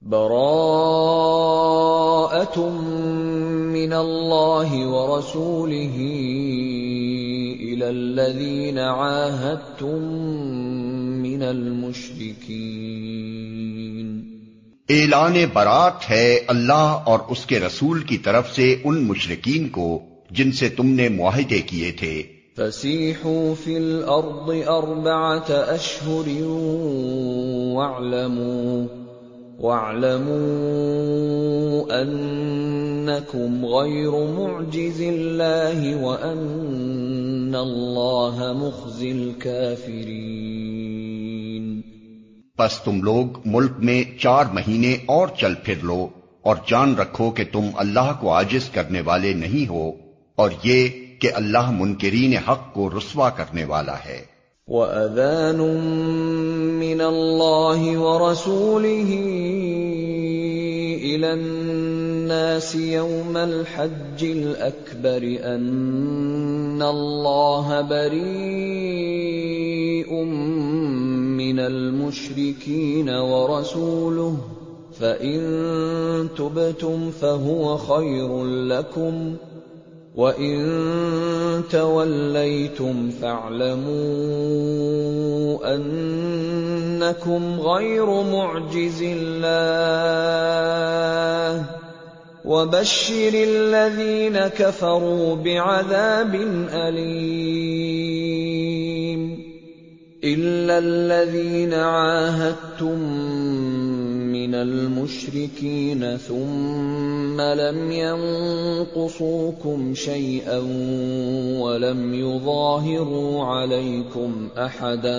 براءة من اللہ ورسولہ إلى الذین عاہدتم من المشرکین۔ اعلان برات ہے اللہ اور اس کے رسول کی طرف سے ان مشرکین کو جن سے تم نے معاہدے کیے تھے۔ فسیحوا فی الارض 4 اشہر واعلموا انکم غیر معجز اللہ وان اللہ مخزی الکافرین۔ پس تم لوگ ملک میں 4 مہینے اور چل پھر لو اور جان رکھو کہ تم اللہ کو عاجز کرنے والے نہیں ہو، اور یہ کہ اللہ منکرین حق کو رسوا کرنے والا ہے۔ وَأَذَانٌ مِّنَ اللَّهِ وَرَسُولِهِ إِلَى النَّاسِ يَوْمَ الْحَجِّ الْأَكْبَرِ أَنَّ اللَّهَ بَرِيءٌ مِّنَ الْمُشْرِكِينَ وَرَسُولُهُ فَإِن تُبْتُمْ فَهُوَ خَيْرٌ لَّكُمْ وَإِن تَوَلَّيْتُمْ فَاعْلَمُوا أَنَّكُمْ غَيْرُ مُعْجِزِ اللَّهِ وَبَشِّرِ الَّذِينَ كَفَرُوا بِعَذَابٍ أَلِيمٍ۔ إِلَّا الَّذِينَ عَاهَدتُّم مِّنَ الْمُشْرِكِينَ ثُمَّ لَمْ يَنقُصُوكُمْ شَيْئًا وَلَمْ يُظَاهِرُوا عَلَيْكُمْ أَحَدًا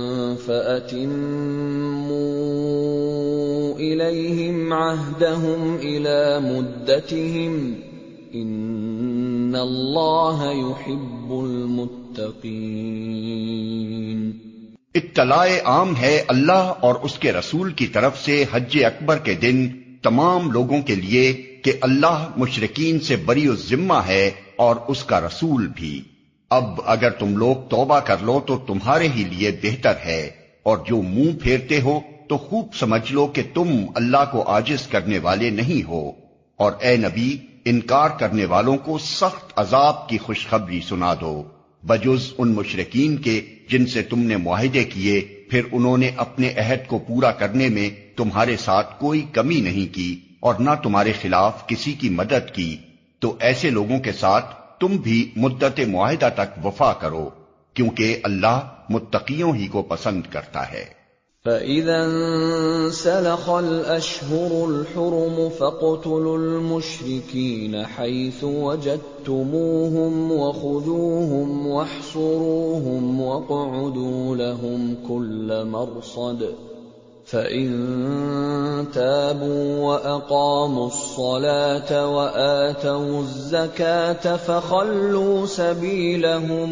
فَأَتِمُّوا إِلَيْهِمْ عَهْدَهُمْ إِلَى مُدَّتِهِمْ إِنَّ اللَّهَ يُحِبُّ الْمُتَّقِينَ۔ اطلاع عام ہے اللہ اور اس کے رسول کی طرف سے حج اکبر کے دن تمام لوگوں کے لیے کہ اللہ مشرکین سے بری الذمہ ہے اور اس کا رسول بھی۔ اب اگر تم لوگ توبہ کر لو تو تمہارے ہی لیے بہتر ہے، اور جو منہ پھیرتے ہو تو خوب سمجھ لو کہ تم اللہ کو عاجز کرنے والے نہیں ہو، اور اے نبی انکار کرنے والوں کو سخت عذاب کی خوشخبری سنا دو، بجز ان مشرکین کے جن سے تم نے معاہدے کیے پھر انہوں نے اپنے عہد کو پورا کرنے میں تمہارے ساتھ کوئی کمی نہیں کی اور نہ تمہارے خلاف کسی کی مدد کی، تو ایسے لوگوں کے ساتھ تم بھی مدت معاہدہ تک وفا کرو، کیونکہ اللہ متقیوں ہی کو پسند کرتا ہے۔ فَإِذَا انسَلَخَ الْأَشْهُرُ الْحُرُمُ فَاقْتُلُوا الْمُشْرِكِينَ حَيْثُ وَجَدتُّمُوهُمْ وَخُذُوهُمْ وَاحْصُرُوهُمْ وَاقْعُدُوا لَهُمْ كُلَّ مَرْصَدٍ فَإِن تَابُوا وَأَقَامُوا الصَّلَاةَ وَآتَوُا الزَّكَاةَ فَخَلُّوا سَبِيلَهُمْ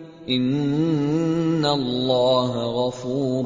ان اللہ غفور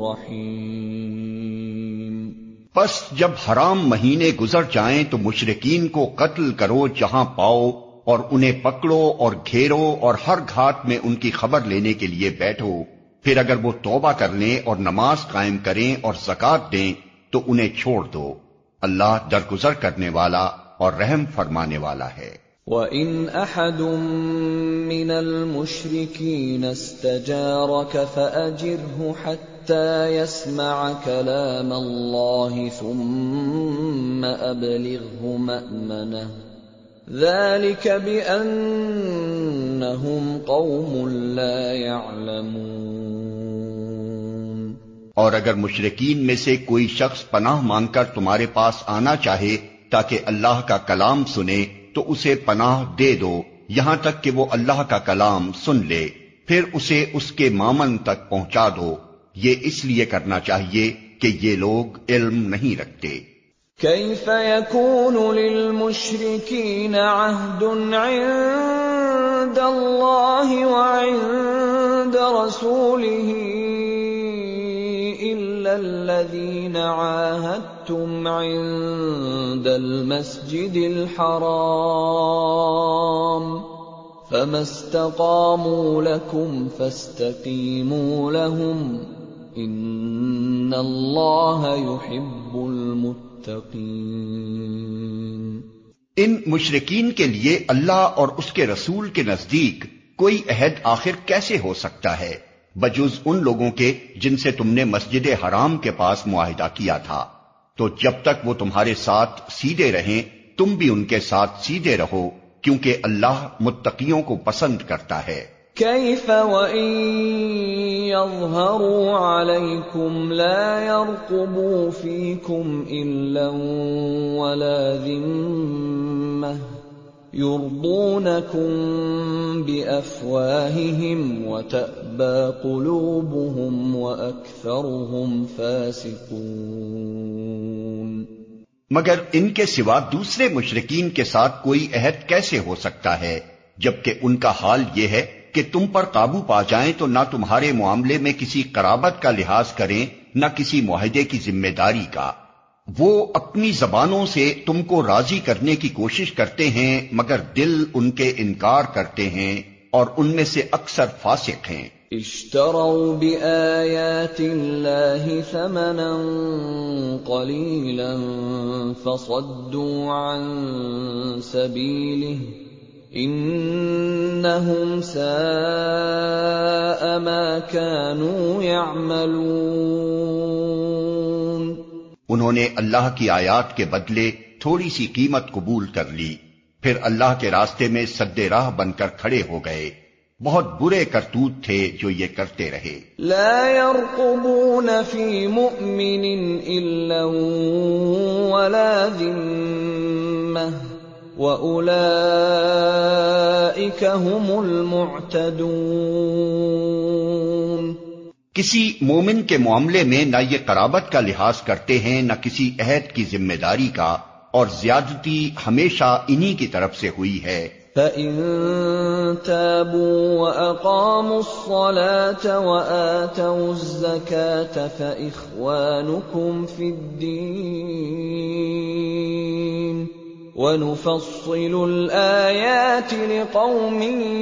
رحیم۔ پس جب حرام مہینے گزر جائیں تو مشرکین کو قتل کرو جہاں پاؤ، اور انہیں پکڑو اور گھیرو اور ہر گھاٹ میں ان کی خبر لینے کے لیے بیٹھو، پھر اگر وہ توبہ کر لیں اور نماز قائم کریں اور زکوٰۃ دیں تو انہیں چھوڑ دو، اللہ درگزر کرنے والا اور رحم فرمانے والا ہے۔ وَإِنْ أَحَدٌ مِّنَ الْمُشْرِكِينَ اسْتَجَارَكَ فَأَجِرْهُ حَتَّى يَسْمَعَ كَلَامَ اللَّهِ ثُمَّ أَبْلِغْهُ مَأْمَنَهُ ذَلِكَ بِأَنَّهُمْ قَوْمٌ لَا يَعْلَمُونَ۔ اور اگر مشرکین میں سے کوئی شخص پناہ مانگ کر تمہارے پاس آنا چاہے تاکہ اللہ کا کلام سنے تو اسے پناہ دے دو یہاں تک کہ وہ اللہ کا کلام سن لے، پھر اسے اس کے مامن تک پہنچا دو، یہ اس لیے کرنا چاہیے کہ یہ لوگ علم نہیں رکھتے۔ کیف یکون للمشرکین عہد عند اللہ وعند رسولہ الذین عاہدتم عند المسجد الحرام فما استقاموا لکم فاستقیموا لهم ان اللہ یحب المتقین۔ ان مشرکین کے لیے اللہ اور اس کے رسول کے نزدیک کوئی عہد آخر کیسے ہو سکتا ہے بجز ان لوگوں کے جن سے تم نے مسجد حرام کے پاس معاہدہ کیا تھا، تو جب تک وہ تمہارے ساتھ سیدھے رہیں تم بھی ان کے ساتھ سیدھے رہو، کیونکہ اللہ متقیوں کو پسند کرتا ہے۔ کیف وَإِن يَظْهَرُوا عَلَيْكُمْ لَا يَرْقُبُوا فِيكُمْ إِلًّا وَلَا ذِمَّةً يُرْضُونَكُمْ بِأَفْوَاهِهِمْ وَتَأْبَى قُلُوبُهُمْ وَأَكْثَرُهُمْ فَاسِقُونَ۔ مگر ان کے سوا دوسرے مشرکین کے ساتھ کوئی عہد کیسے ہو سکتا ہے، جبکہ ان کا حال یہ ہے کہ تم پر قابو پا جائیں تو نہ تمہارے معاملے میں کسی قرابت کا لحاظ کریں نہ کسی معاہدے کی ذمہ داری کا۔ وہ اپنی زبانوں سے تم کو راضی کرنے کی کوشش کرتے ہیں مگر دل ان کے انکار کرتے ہیں اور ان میں سے اکثر فاسق ہیں۔ اشتروا بآیات اللہ ثمنا قلیلا فصدوا عن سبیلہ انہم ساء ما كانوا يعملون۔ انہوں نے اللہ کی آیات کے بدلے تھوڑی سی قیمت قبول کر لی، پھر اللہ کے راستے میں سد راہ بن کر کھڑے ہو گئے۔ بہت برے کرتوت تھے جو یہ کرتے رہے۔ لا يرقبون في مؤمن الا ولا ذمة وَأُولَئِكَ هُمُ الْمُعْتَدُونَ۔ کسی مومن کے معاملے میں نہ یہ قرابت کا لحاظ کرتے ہیں نہ کسی عہد کی ذمہ داری کا، اور زیادتی ہمیشہ انہی کی طرف سے ہوئی ہے۔ فَإِن تَابُوا وَأَقَامُوا الصَّلَاةَ وَآتَوُا الزَّكَاةَ فَإِخْوَانُكُمْ فِي الدِّينِ وَنُفَصِّلُ الْآيَاتِ لِقَوْمٍ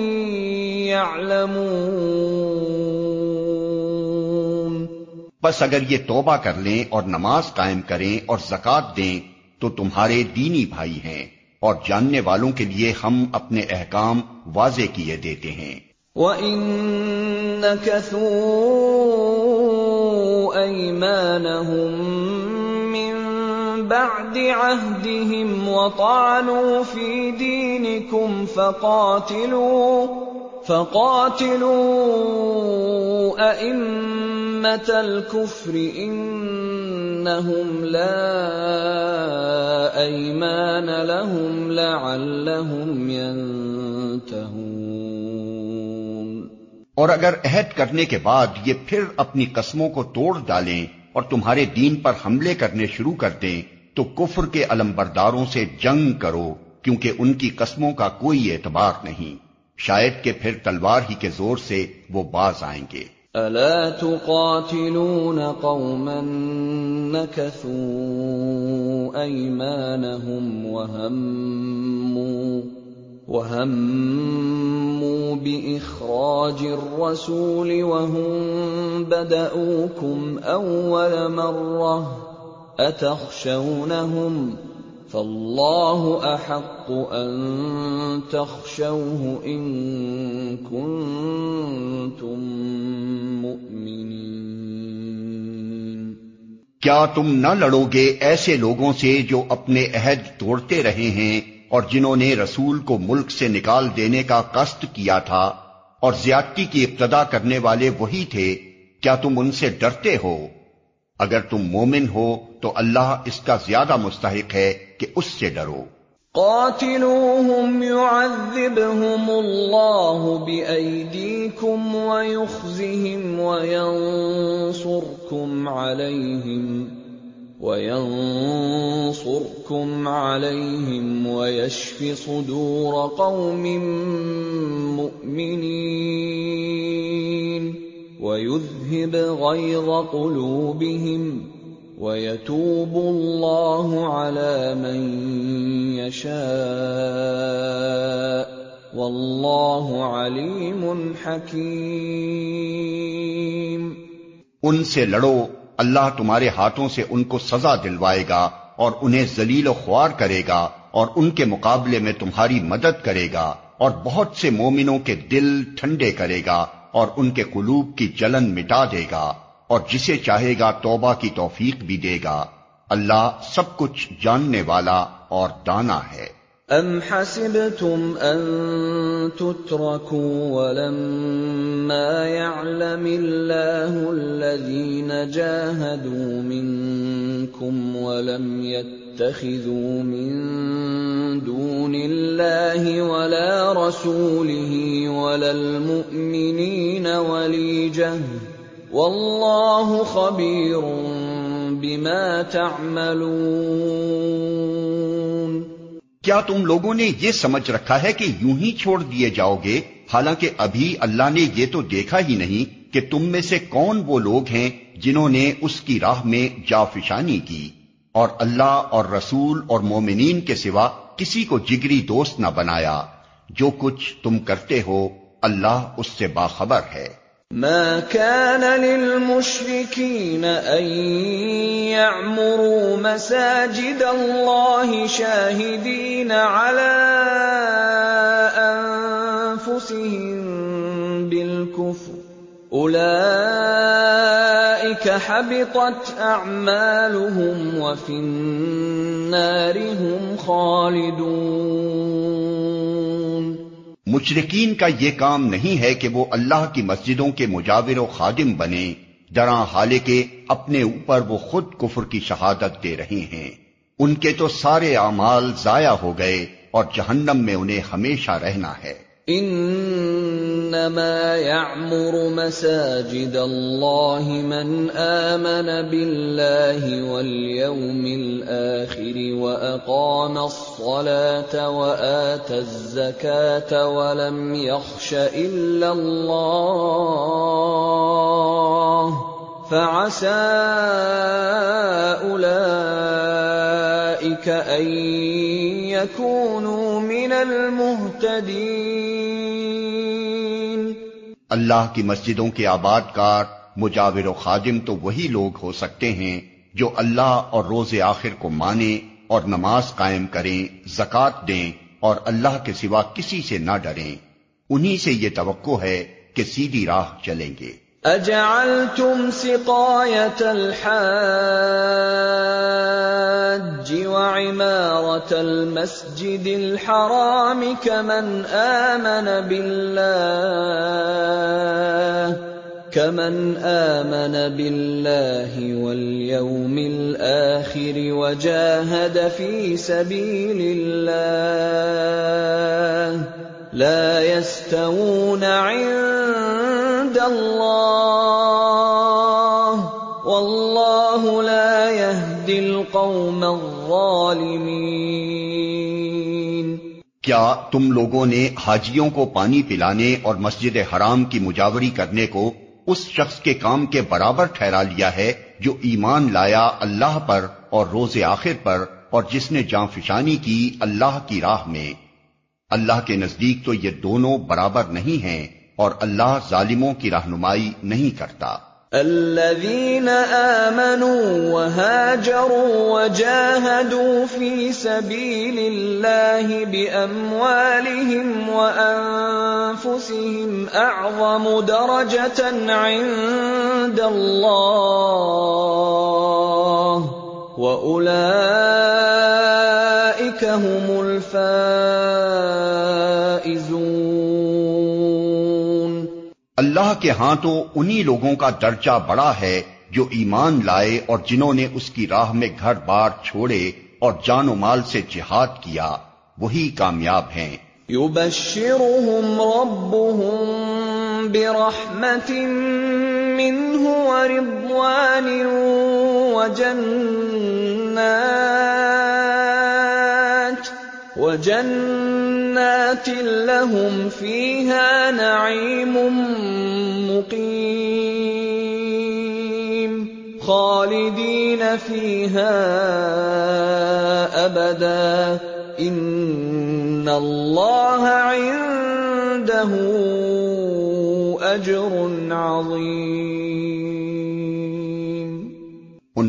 يَعْلَمُونَ۔ بس اگر یہ توبہ کر لیں اور نماز قائم کریں اور زکوٰۃ دیں تو تمہارے دینی بھائی ہیں، اور جاننے والوں کے لیے ہم اپنے احکام واضح کیے دیتے ہیں۔ وَإِن نَكَثُوا أَيْمَانَهُم مِّن بَعْدِ عَهْدِهِمْ وَطَعَنُوا فِي دِينِكُمْ فَقَاتِلُوا أَئِمَّةَ الْكُفْرِ إِنَّهُمْ لَا أَيْمَانَ لَهُمْ لَعَلَّهُمْ يَنْتَهُونَ۔ اور اگر عہد کرنے کے بعد یہ پھر اپنی قسموں کو توڑ ڈالیں اور تمہارے دین پر حملے کرنے شروع کر دیں تو کفر کے علمبرداروں سے جنگ کرو، کیونکہ ان کی قسموں کا کوئی اعتبار نہیں، شاید کہ پھر تلوار ہی کے زور سے وہ باز آئیں گے۔ أَلَا تُقَاتِلُونَ قَوْمًا نَكَثُوا أَيْمَانَهُمْ وَهَمُّوا بِإِخْرَاجِ الرَّسُولِ وَهُمْ بَدَؤُوكُمْ أَوَّلَ مَرَّةٍ أَتَخْشَوْنَهُمْ فَاللَّهُ أَحَقُّ أَن تَخْشَوْهُ إِن كُنتُم مُّؤْمِنِينَ۔ کیا تم نہ لڑو گے ایسے لوگوں سے جو اپنے عہد توڑتے رہے ہیں اور جنہوں نے رسول کو ملک سے نکال دینے کا قصد کیا تھا، اور زیادتی کی ابتدا کرنے والے وہی تھے؟ کیا تم ان سے ڈرتے ہو؟ اگر تم مومن ہو تو اللہ اس کا زیادہ مستحق ہے کہ اس سے ڈرو۔ قاتلوهم يعذبهم الله بأيديكم ويخزهم وينصركم عليهم ويشف صدور قوم مؤمنين ويذهب غيظ قلوبهم وَيَتُوبُ اللَّهُ عَلَى مَن يَشَاءُ وَاللَّهُ عَلِيمٌ حَكِيمٌ۔ ان سے لڑو، اللہ تمہارے ہاتھوں سے ان کو سزا دلوائے گا اور انہیں ذلیل و خوار کرے گا اور ان کے مقابلے میں تمہاری مدد کرے گا اور بہت سے مومنوں کے دل ٹھنڈے کرے گا اور ان کے قلوب کی جلن مٹا دے گا اور جسے چاہے گا توبہ کی توفیق بھی دے گا۔ اللہ سب کچھ جاننے والا اور دانا ہے۔ ام حسبتم ان تتركوا ولما يعلم الله الذين جاهدوا منكم ولم يتخذوا من دون الله ولا رسوله ولا المؤمنين وليجة والله خبير بما تعملون۔ کیا تم لوگوں نے یہ سمجھ رکھا ہے کہ یوں ہی چھوڑ دیے جاؤ گے، حالانکہ ابھی اللہ نے یہ تو دیکھا ہی نہیں کہ تم میں سے کون وہ لوگ ہیں جنہوں نے اس کی راہ میں جافشانی کی، اور اللہ اور رسول اور مومنین کے سوا کسی کو جگری دوست نہ بنایا۔ جو کچھ تم کرتے ہو اللہ اس سے باخبر ہے۔ ما كان للمشركين أن يعمروا مساجد الله شاهدين على أنفسهم بالكفر أولئك حبطت أعمالهم وفي النار هم خالدون۔ مشرکین کا یہ کام نہیں ہے کہ وہ اللہ کی مسجدوں کے مجاور و خادم بنے، جراں حالے کے اپنے اوپر وہ خود کفر کی شہادت دے رہے ہیں۔ ان کے تو سارے اعمال ضائع ہو گئے اور جہنم میں انہیں ہمیشہ رہنا ہے۔ انما يعمر مساجد الله من آمن بالله واليوم الآخر وأقام الصلاة وآتى الزكاة ولم يخش إلا الله فعسى أولئك أن يكونوا من المهتدين۔ اللہ کی مسجدوں کے آباد کار، مجاور و خادم تو وہی لوگ ہو سکتے ہیں جو اللہ اور روز آخر کو مانیں اور نماز قائم کریں، زکوٰۃ دیں اور اللہ کے سوا کسی سے نہ ڈریں۔ انہی سے یہ توقع ہے کہ سیدھی راہ چلیں گے۔ اجعلتم سقاية الحاج وعمارة المسجد الحرام كمن آمن بالله واليوم الآخر وجاهد في سبيل الله لا يستوون عند الله والله لا يهدي القوم الظالمين۔ کیا تم لوگوں نے حاجیوں کو پانی پلانے اور مسجد حرام کی مجاوری کرنے کو اس شخص کے کام کے برابر ٹھہرا لیا ہے جو ایمان لایا اللہ پر اور روز آخر پر اور جس نے جانفشانی کی اللہ کی راہ میں؟ اللہ کے نزدیک تو یہ دونوں برابر نہیں ہیں اور اللہ ظالموں کی رہنمائی نہیں کرتا۔ الذين آمنوا وهاجروا وجاهدوا في سبيل الله بأموالهم وأنفسهم أعظم درجة عند الله وأولئك هم الفائزون۔ اللہ کے ہاں تو انہی لوگوں کا درجہ بڑا ہے جو ایمان لائے اور جنہوں نے اس کی راہ میں گھر بار چھوڑے اور جان و مال سے جہاد کیا، وہی کامیاب ہیں۔ يبشرهم ربهم برحمة منه ورضوان وجنات لهم فيها نعيم مقيم خالدين فيها أبدا إن الله عنده أجر عظيم۔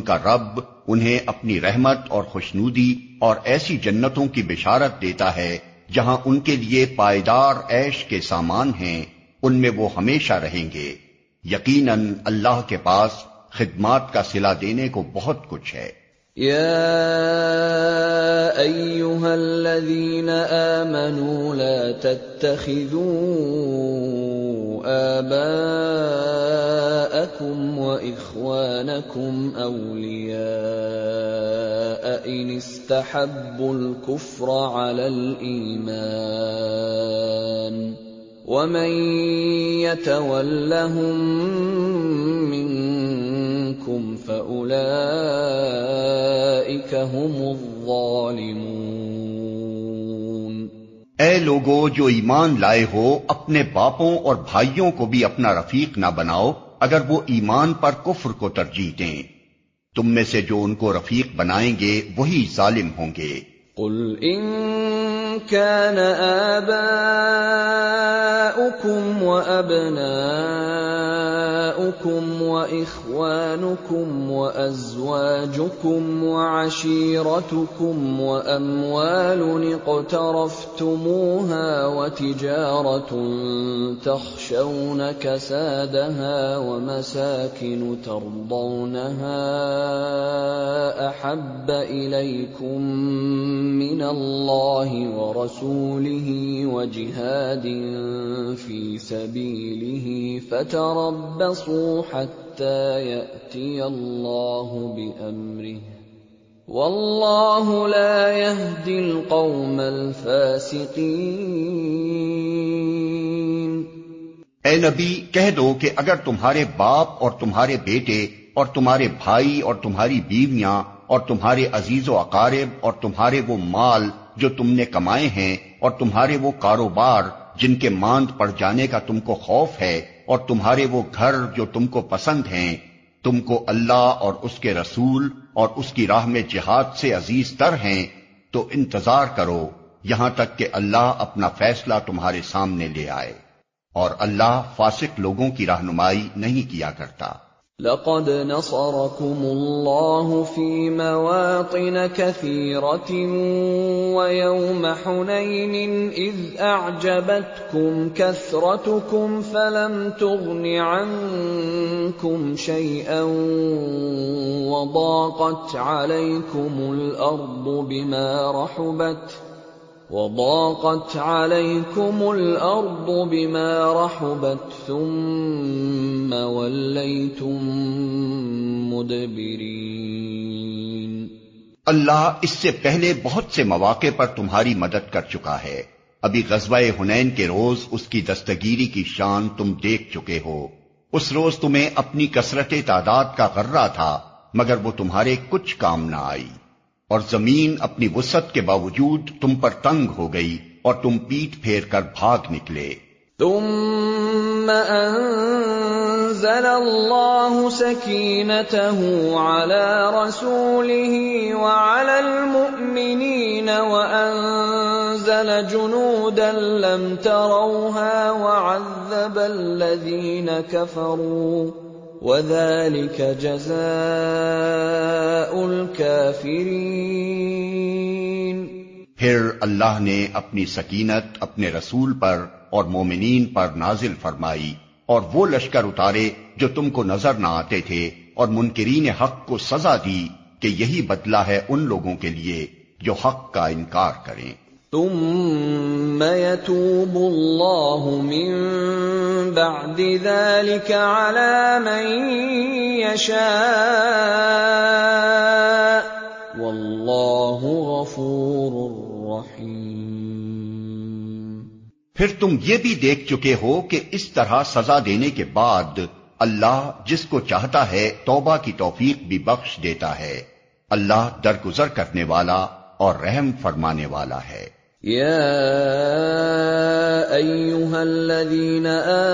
کا رب انہیں اپنی رحمت اور خوشنودی اور ایسی جنتوں کی بشارت دیتا ہے جہاں ان کے لیے پائیدار عیش کے سامان ہیں، ان میں وہ ہمیشہ رہیں گے۔ یقیناً اللہ کے پاس خدمات کا صلہ دینے کو بہت کچھ ہے۔ يا أيها الذين آمنوا لا تتخذوا آباءكم وإخوانكم أولياء إن استحبوا الكفر على الإيمان ومن يتولهم منكم فأولئك هم الظالمون۔ اے لوگو جو ایمان لائے ہو، اپنے باپوں اور بھائیوں کو بھی اپنا رفیق نہ بناؤ اگر وہ ایمان پر کفر کو ترجیح دیں، تم میں سے جو ان کو رفیق بنائیں گے وہی ظالم ہوں گے۔ قل إن كان آباؤكم وأبناؤكم وإخوانكم وأزواجكم وعشيرتكم وأموال اقترفتموها وتجارة تخشون كسادها ومساكن ترضونها أحب إليكم من الله ورسوله وجهاد في سبيله فتربصوا حتى يأتي الله بأمره والله لا يهدي القوم الفاسقين۔ اے نبی کہہ دو کہ اگر تمہارے باپ اور تمہارے بیٹے اور تمہارے بھائی اور تمہاری بیویاں اور تمہارے عزیز و اقارب اور تمہارے وہ مال جو تم نے کمائے ہیں اور تمہارے وہ کاروبار جن کے ماند پڑ جانے کا تم کو خوف ہے اور تمہارے وہ گھر جو تم کو پسند ہیں، تم کو اللہ اور اس کے رسول اور اس کی راہ میں جہاد سے عزیز تر ہیں، تو انتظار کرو یہاں تک کہ اللہ اپنا فیصلہ تمہارے سامنے لے آئے، اور اللہ فاسق لوگوں کی رہنمائی نہیں کیا کرتا۔ لقد نصركم الله في مواطن كثيرة ويوم حنين إذ أعجبتكم كثرتكم فلم تغن عنكم شيئا وضاقت عليكم الأرض بما رحبت ثم وليتم مدبرين۔ اللہ اس سے پہلے بہت سے مواقع پر تمہاری مدد کر چکا ہے۔ ابھی غزوہ حنین کے روز اس کی دستگیری کی شان تم دیکھ چکے ہو۔ اس روز تمہیں اپنی کثرت تعداد کا غرہ تھا، مگر وہ تمہارے کچھ کام نہ آئی، اور زمین اپنی وسعت کے باوجود تم پر تنگ ہو گئی اور تم پیٹ پھیر کر بھاگ نکلے۔ ثم انزل الله سكينته على رسوله وعلى المؤمنين وأنزل جنودا لم تروها وعذب الذين كفروا وَذَلِكَ جَزَاءُ الْكَافِرِينَ۔ پھر اللہ نے اپنی سکینت اپنے رسول پر اور مومنین پر نازل فرمائی اور وہ لشکر اتارے جو تم کو نظر نہ آتے تھے، اور منکرین حق کو سزا دی کہ یہی بدلہ ہے ان لوگوں کے لیے جو حق کا انکار کریں۔ ثم يتوب الله من بعد ذلك على من يشاء والله غفور رحيم۔ پھر تم یہ بھی دیکھ چکے ہو کہ اس طرح سزا دینے کے بعد اللہ جس کو چاہتا ہے توبہ کی توفیق بھی بخش دیتا ہے۔ اللہ درگزر کرنے والا اور رحم فرمانے والا ہے۔ یا ایھا الذین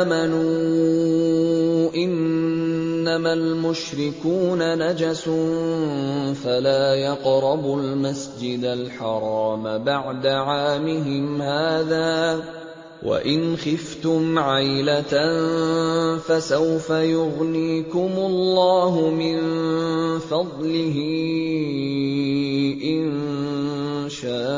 آمنوا انما المشرکون نجس فلا يقربوا المسجد الحرام بعد عامهم هذا وَإِنْ خِفْتُمْ عَيْلَةً فَسَوْفَ يُغْنِيكُمُ اللَّهُ مِنْ فَضْلِهِ إِنْ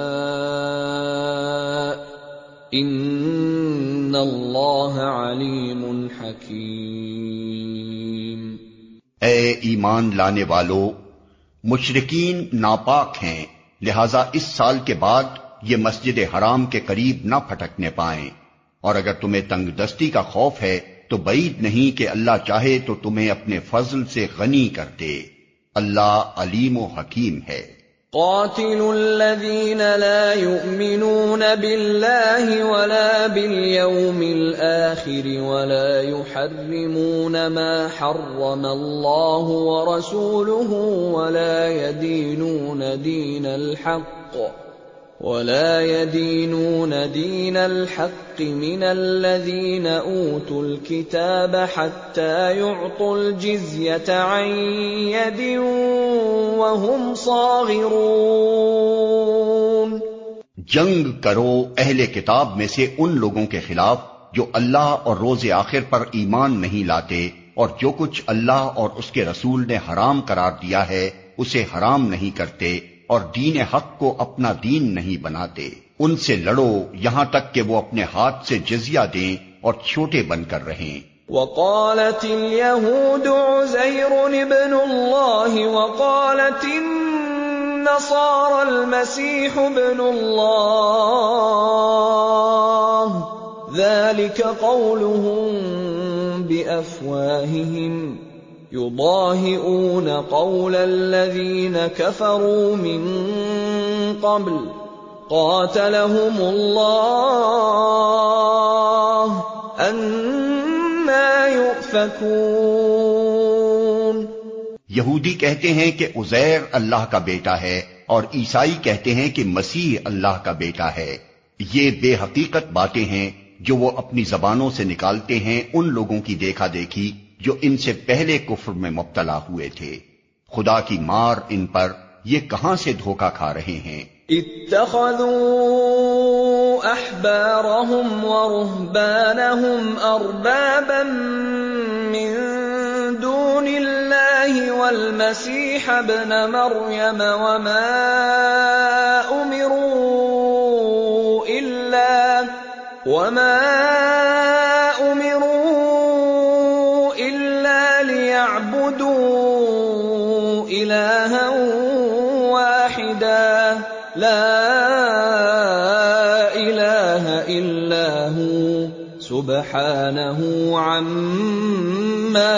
شَاءَ إِنَّ اللَّهَ عَلِيمٌ حَكِيمٌ۔ اے ایمان لانے والو، مشرکین ناپاک ہیں، لہذا اس سال کے بعد یہ مسجد حرام کے قریب نہ پھٹکنے پائیں، اور اگر تمہیں تنگ دستی کا خوف ہے تو بعید نہیں کہ اللہ چاہے تو تمہیں اپنے فضل سے غنی کر دے۔ اللہ علیم و حکیم ہے۔ قاتلوا الذين لا يؤمنون بالله ولا باليوم الآخر ولا يحرمون ما حرم الله ورسوله ولا يدينون دين الحق من الذين أوتوا الكتاب حتى يعطوا الجزية عن يد وهم صاغرون۔ جنگ کرو اہل کتاب میں سے ان لوگوں کے خلاف جو اللہ اور روز آخر پر ایمان نہیں لاتے، اور جو کچھ اللہ اور اس کے رسول نے حرام قرار دیا ہے اسے حرام نہیں کرتے، اور دین حق کو اپنا دین نہیں بناتے۔ ان سے لڑو یہاں تک کہ وہ اپنے ہاتھ سے جزیہ دیں اور چھوٹے بن کر رہیں۔ وقالت اليهود عزير ابن الله وقالت النصارى المسيح ابن الله ذلك قولهم بأفواههم يضاهئون قول الذين كفروا من قبل قاتلهم الله أنى يؤفكون۔ یہودی کہتے ہیں کہ عزیر اللہ کا بیٹا ہے، اور عیسائی کہتے ہیں کہ مسیح اللہ کا بیٹا ہے۔ یہ بے حقیقت باتیں ہیں جو وہ اپنی زبانوں سے نکالتے ہیں ان لوگوں کی دیکھا دیکھی جو ان سے پہلے کفر میں مبتلا ہوئے تھے۔ خدا کی مار ان پر، یہ کہاں سے دھوکہ کھا رہے ہیں۔ اتخذوا احبارهم ورهبانهم اربابا من دون الله والمسيح ابن مريم وما امروا الا ليعبدوا الها واحدا لا الہ الا هو سبحانہ عما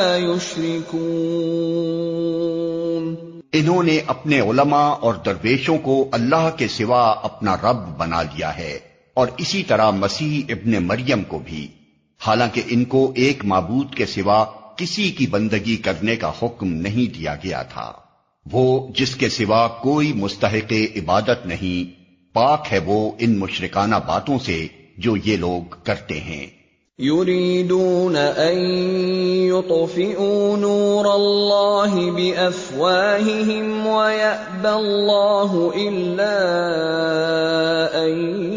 یشرکون۔ انہوں نے اپنے علماء اور درویشوں کو اللہ کے سوا اپنا رب بنا لیا ہے، اور اسی طرح مسیح ابن مریم کو بھی، حالانکہ ان کو ایک معبود کے سوا کسی کی بندگی کرنے کا حکم نہیں دیا گیا تھا، وہ جس کے سوا کوئی مستحق عبادت نہیں، پاک ہے وہ ان مشرکانہ باتوں سے جو یہ لوگ کرتے ہیں۔ یریدون ان یطفئوا نور اللہ بافواہہم ویأبی اللہ الا ان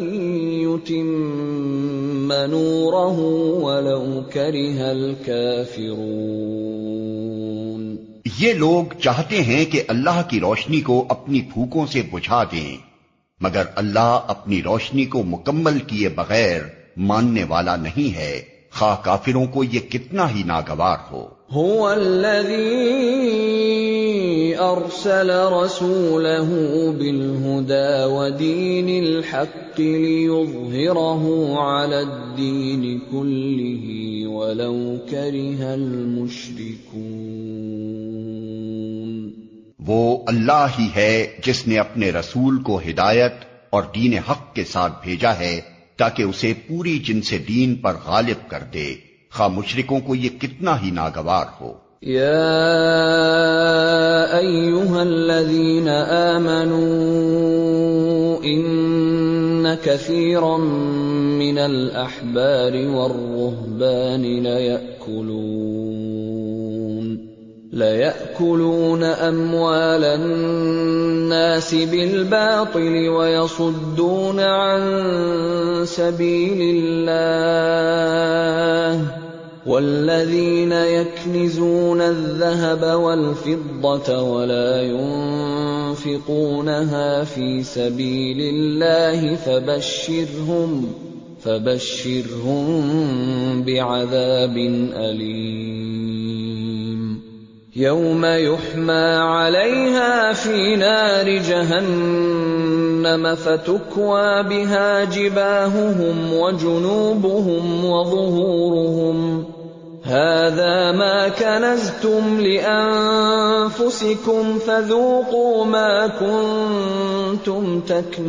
یتم نورہ ولو کرہ الکافرون۔ یہ لوگ چاہتے ہیں کہ اللہ کی روشنی کو اپنی پھوکوں سے بجھا دیں، مگر اللہ اپنی روشنی کو مکمل کیے بغیر ماننے والا نہیں ہے، خواہ کافروں کو یہ کتنا ہی ناگوار ہو۔ هو الذی ارسل رسولہ بالہدى ودین الحق لیظہرہ علی الدین کلہ ولو کرہ المشرکون۔ وہ اللہ ہی ہے جس نے اپنے رسول کو ہدایت اور دین حق کے ساتھ بھیجا ہے تاکہ اسے پوری جن سے دین پر غالب کر دے، خواہ مشرکوں کو یہ کتنا ہی ناگوار ہو۔ یا ایھا الذین آمنوا ان کثیرا من الاحبار والرہبان لَيَأْكُلُونَ أَمْوَالَ الناس بالباطل ويصدون عن سبيل الله والذين يكنزون الذهب والفضة ولا ينفقونها في سبيل الله فبشرهم بعذاب أليم يوم يحمى عليها في نار جهنم فتكوى بها جباههم وجنوبهم وظهورهم هذا ما كنزتم لأنفسكم فذوقوا ما كنتم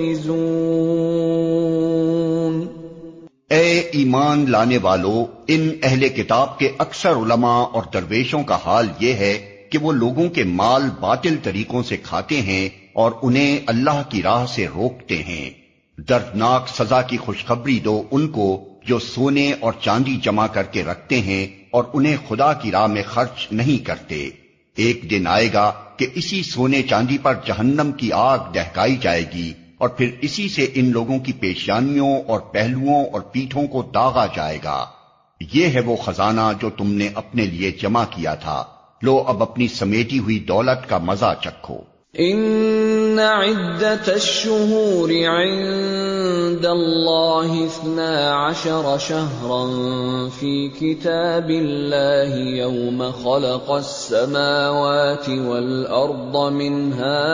تكنزون۔ اے ایمان لانے والو، ان اہل کتاب کے اکثر علماء اور درویشوں کا حال یہ ہے کہ وہ لوگوں کے مال باطل طریقوں سے کھاتے ہیں اور انہیں اللہ کی راہ سے روکتے ہیں۔ دردناک سزا کی خوشخبری دو ان کو جو سونے اور چاندی جمع کر کے رکھتے ہیں اور انہیں خدا کی راہ میں خرچ نہیں کرتے۔ ایک دن آئے گا کہ اسی سونے چاندی پر جہنم کی آگ دہکائی جائے گی اور پھر اسی سے ان لوگوں کی پیشانیوں اور پہلوؤں اور پیٹھوں کو داغا جائے گا۔ یہ ہے وہ خزانہ جو تم نے اپنے لیے جمع کیا تھا، لو اب اپنی سمیٹی ہوئی دولت کا مزہ چکھو۔ ان عدت الشہور عند اللہ 12 شہرا فی کتاب اللہ یوم خلق السماوات والارض منها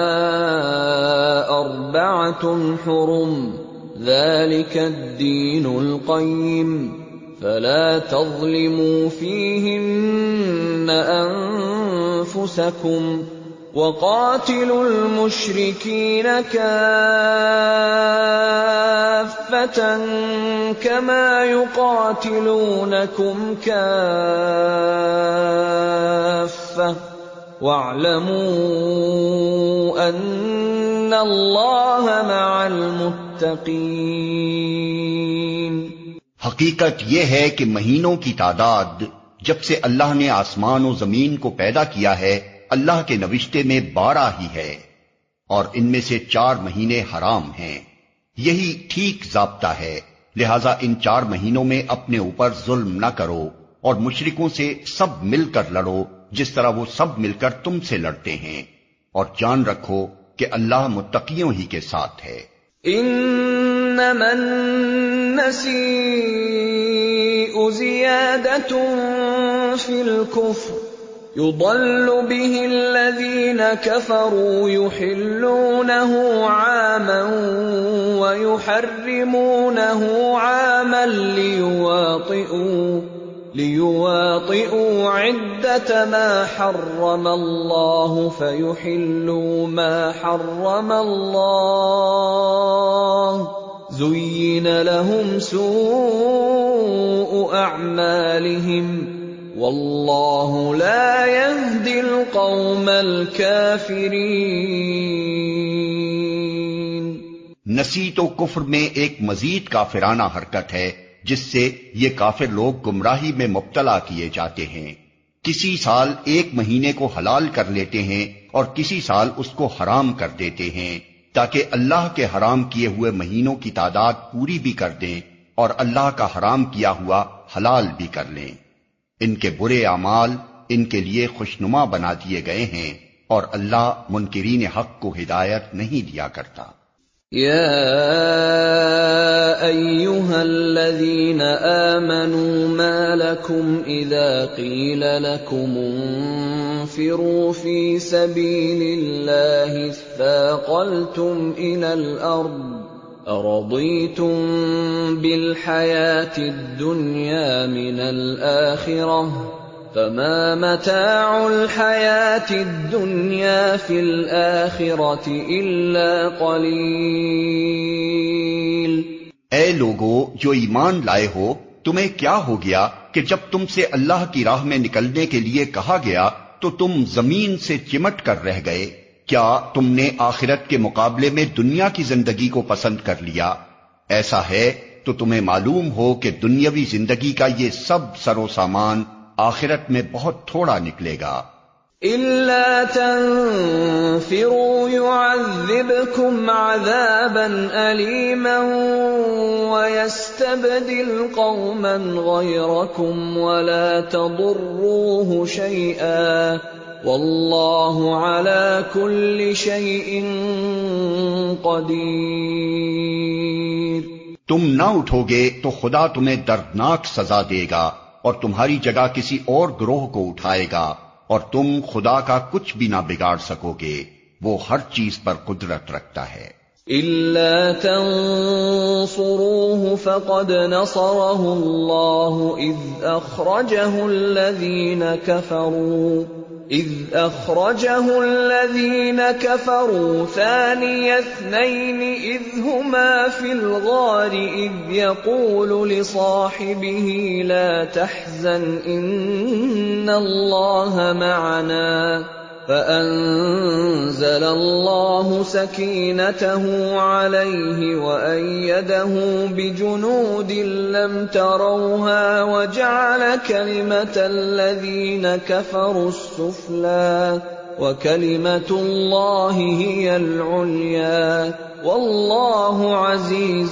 4 حرم ذلك الدین القیم فلا تظلموا فیہن انفسکم وقاتلوا المشركين كافة كما يقاتلونكم كافة واعلموا أن الله مع المتقين۔ حقیقت یہ ہے کہ مہینوں کی تعداد جب سے اللہ نے آسمان و زمین کو پیدا کیا ہے اللہ کے نوشتے میں 12 ہی ہے، اور ان میں سے 4 مہینے حرام ہیں۔ یہی ٹھیک ضابطہ ہے، لہذا ان 4 مہینوں میں اپنے اوپر ظلم نہ کرو اور مشرکوں سے سب مل کر لڑو جس طرح وہ سب مل کر تم سے لڑتے ہیں، اور جان رکھو کہ اللہ متقیوں ہی کے ساتھ ہے۔ انما النسیء زیادۃ فی الکفر يضل به الذين كفروا يحلونه عاما ويحرمونه عاما ليواطئوا عدة ما حرم الله فيحلوا ما حرم الله زين لهم سوء أعمالهم واللہ لا يهدی القوم الکافرین۔ نسی تو کفر میں ایک مزید کافرانہ حرکت ہے جس سے یہ کافر لوگ گمراہی میں مبتلا کیے جاتے ہیں۔ کسی سال 1 مہینے کو حلال کر لیتے ہیں اور کسی سال اس کو حرام کر دیتے ہیں تاکہ اللہ کے حرام کیے ہوئے مہینوں کی تعداد پوری بھی کر دیں اور اللہ کا حرام کیا ہوا حلال بھی کر لیں۔ ان کے برے اعمال ان کے لیے خوشنما بنا دیے گئے ہیں اور اللہ منکرین حق کو ہدایت نہیں دیا کرتا۔ یا ایھا الذین آمنوا ما لکم اذا قیل لکم انفروا فی سبیل اللہ اثاقلتم الى الارض أرضيتم بالحياة الدنيا من الآخرة فما متاع الحياة الدنيا في الآخرة إلا قليل۔ اے لوگو جو ایمان لائے ہو، تمہیں کیا ہو گیا کہ جب تم سے اللہ کی راہ میں نکلنے کے لیے کہا گیا تو تم زمین سے چمٹ کر رہ گئے؟ کیا تم نے آخرت کے مقابلے میں دنیا کی زندگی کو پسند کر لیا؟ ایسا ہے تو تمہیں معلوم ہو کہ دنیاوی زندگی کا یہ سب سر و سامان آخرت میں بہت تھوڑا نکلے گا۔ إِلَّا تَنفِرُوا يُعَذِّبْكُمْ عَذَابًا أَلِيمًا وَيَسْتَبْدِلْ قَوْمًا غَيْرَكُمْ وَلَا تَضُرُّوهُ شَيْئًا وَاللَّهُ عَلَى كُلِّ شَيْءٍ قَدِيرٌ۔ تم نہ اٹھو گے تو خدا تمہیں دردناک سزا دے گا اور تمہاری جگہ کسی اور گروہ کو اٹھائے گا، اور تم خدا کا کچھ بھی نہ بگاڑ سکو گے، وہ ہر چیز پر قدرت رکھتا ہے۔ إِلَّا تَنصُرُوهُ فَقَدْ نَصَرَهُ اللَّهُ إِذْ أَخْرَجَهُ الَّذِينَ كَفَرُوا ثَانِيَ اثْنَيْنِ إِذْ هُمَا فِي الْغَارِ إِذْ يَقُولُ لِصَاحِبِهِ لَا تَحْزَنْ إِنَّ اللَّهَ مَعَنَا فَأَنزَلَ اللَّهُ سَكِينَتَهُ عَلَيْهِ وَأَيَّدَهُ بِجُنُودٍ لَّمْ تَرَوْهَا وَجَعَلَ كَلِمَةَ الَّذِينَ كَفَرُوا السُّفْلَىٰ وَكَلِمَةُ اللَّهِ هِيَ الْعُلْيَا وَاللَّهُ عَزِيزٌ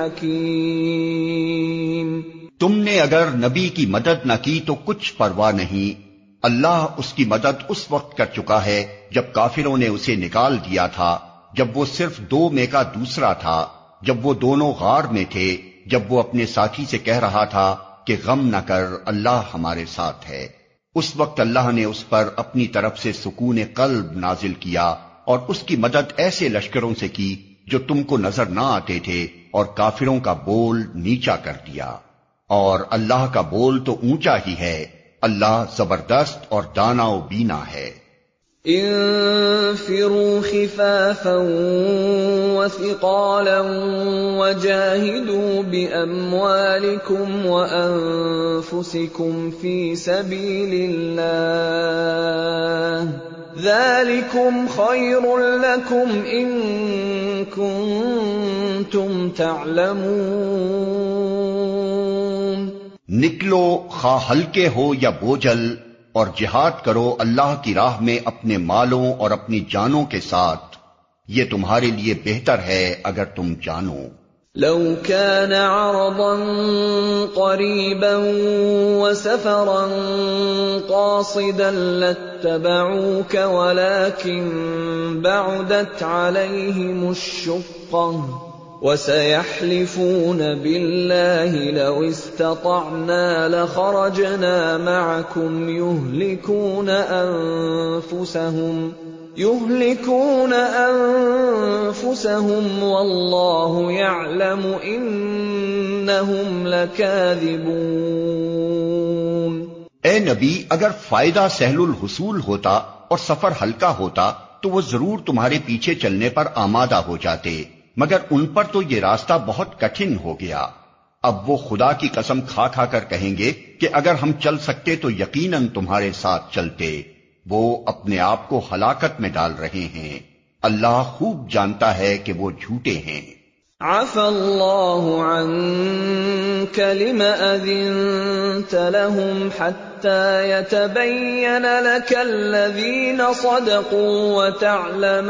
حَكِيمٌ۔ تم نے اگر نبی کی مدد نہ کی تو کچھ پرواہ نہیں، اللہ اس کی مدد اس وقت کر چکا ہے جب کافروں نے اسے نکال دیا تھا، جب وہ صرف دو میں کا دوسرا تھا، جب وہ دونوں غار میں تھے، جب وہ اپنے ساتھی سے کہہ رہا تھا کہ غم نہ کر، اللہ ہمارے ساتھ ہے۔ اس وقت اللہ نے اس پر اپنی طرف سے سکون قلب نازل کیا اور اس کی مدد ایسے لشکروں سے کی جو تم کو نظر نہ آتے تھے، اور کافروں کا بول نیچا کر دیا، اور اللہ کا بول تو اونچا ہی ہے، اللہ زبردست اور دانا و بینا ہے۔ انفروا خفافا وثقالا وجاهدوا بأموالكم وأنفسكم في سبيل الله ذلكم خير لكم إن كنتم تعلمون۔ نکلو خواہ ہلکے ہو یا بوجھل، اور جہاد کرو اللہ کی راہ میں اپنے مالوں اور اپنی جانوں کے ساتھ، یہ تمہارے لیے بہتر ہے اگر تم جانو۔ لو كان عرضا قريبا وسفرا قاصدا لاتبعوك ولكن بعدت عليهم الشقة وَسَيَحْلِفُونَ بِاللَّهِ لَوِ اسْتَطَعْنَا لَخَرَجْنَا مَعَكُمْ يُهْلِكُونَ أَنفُسَهُمْ وَاللَّهُ يَعْلَمُ إِنَّهُمْ لَكَاذِبُونَ۔ اے نبی، اگر فائدہ سہل الحصول ہوتا اور سفر ہلکا ہوتا تو وہ ضرور تمہارے پیچھے چلنے پر آمادہ ہو جاتے، مگر ان پر تو یہ راستہ بہت کٹھن ہو گیا۔ اب وہ خدا کی قسم کھا کھا کر کہیں گے کہ اگر ہم چل سکتے تو یقیناً تمہارے ساتھ چلتے۔ وہ اپنے آپ کو ہلاکت میں ڈال رہے ہیں، اللہ خوب جانتا ہے کہ وہ جھوٹے ہیں۔ عفا اللہ عنک لم اذنت لهم حتى يتبين لك الذين صدقوا وتعلم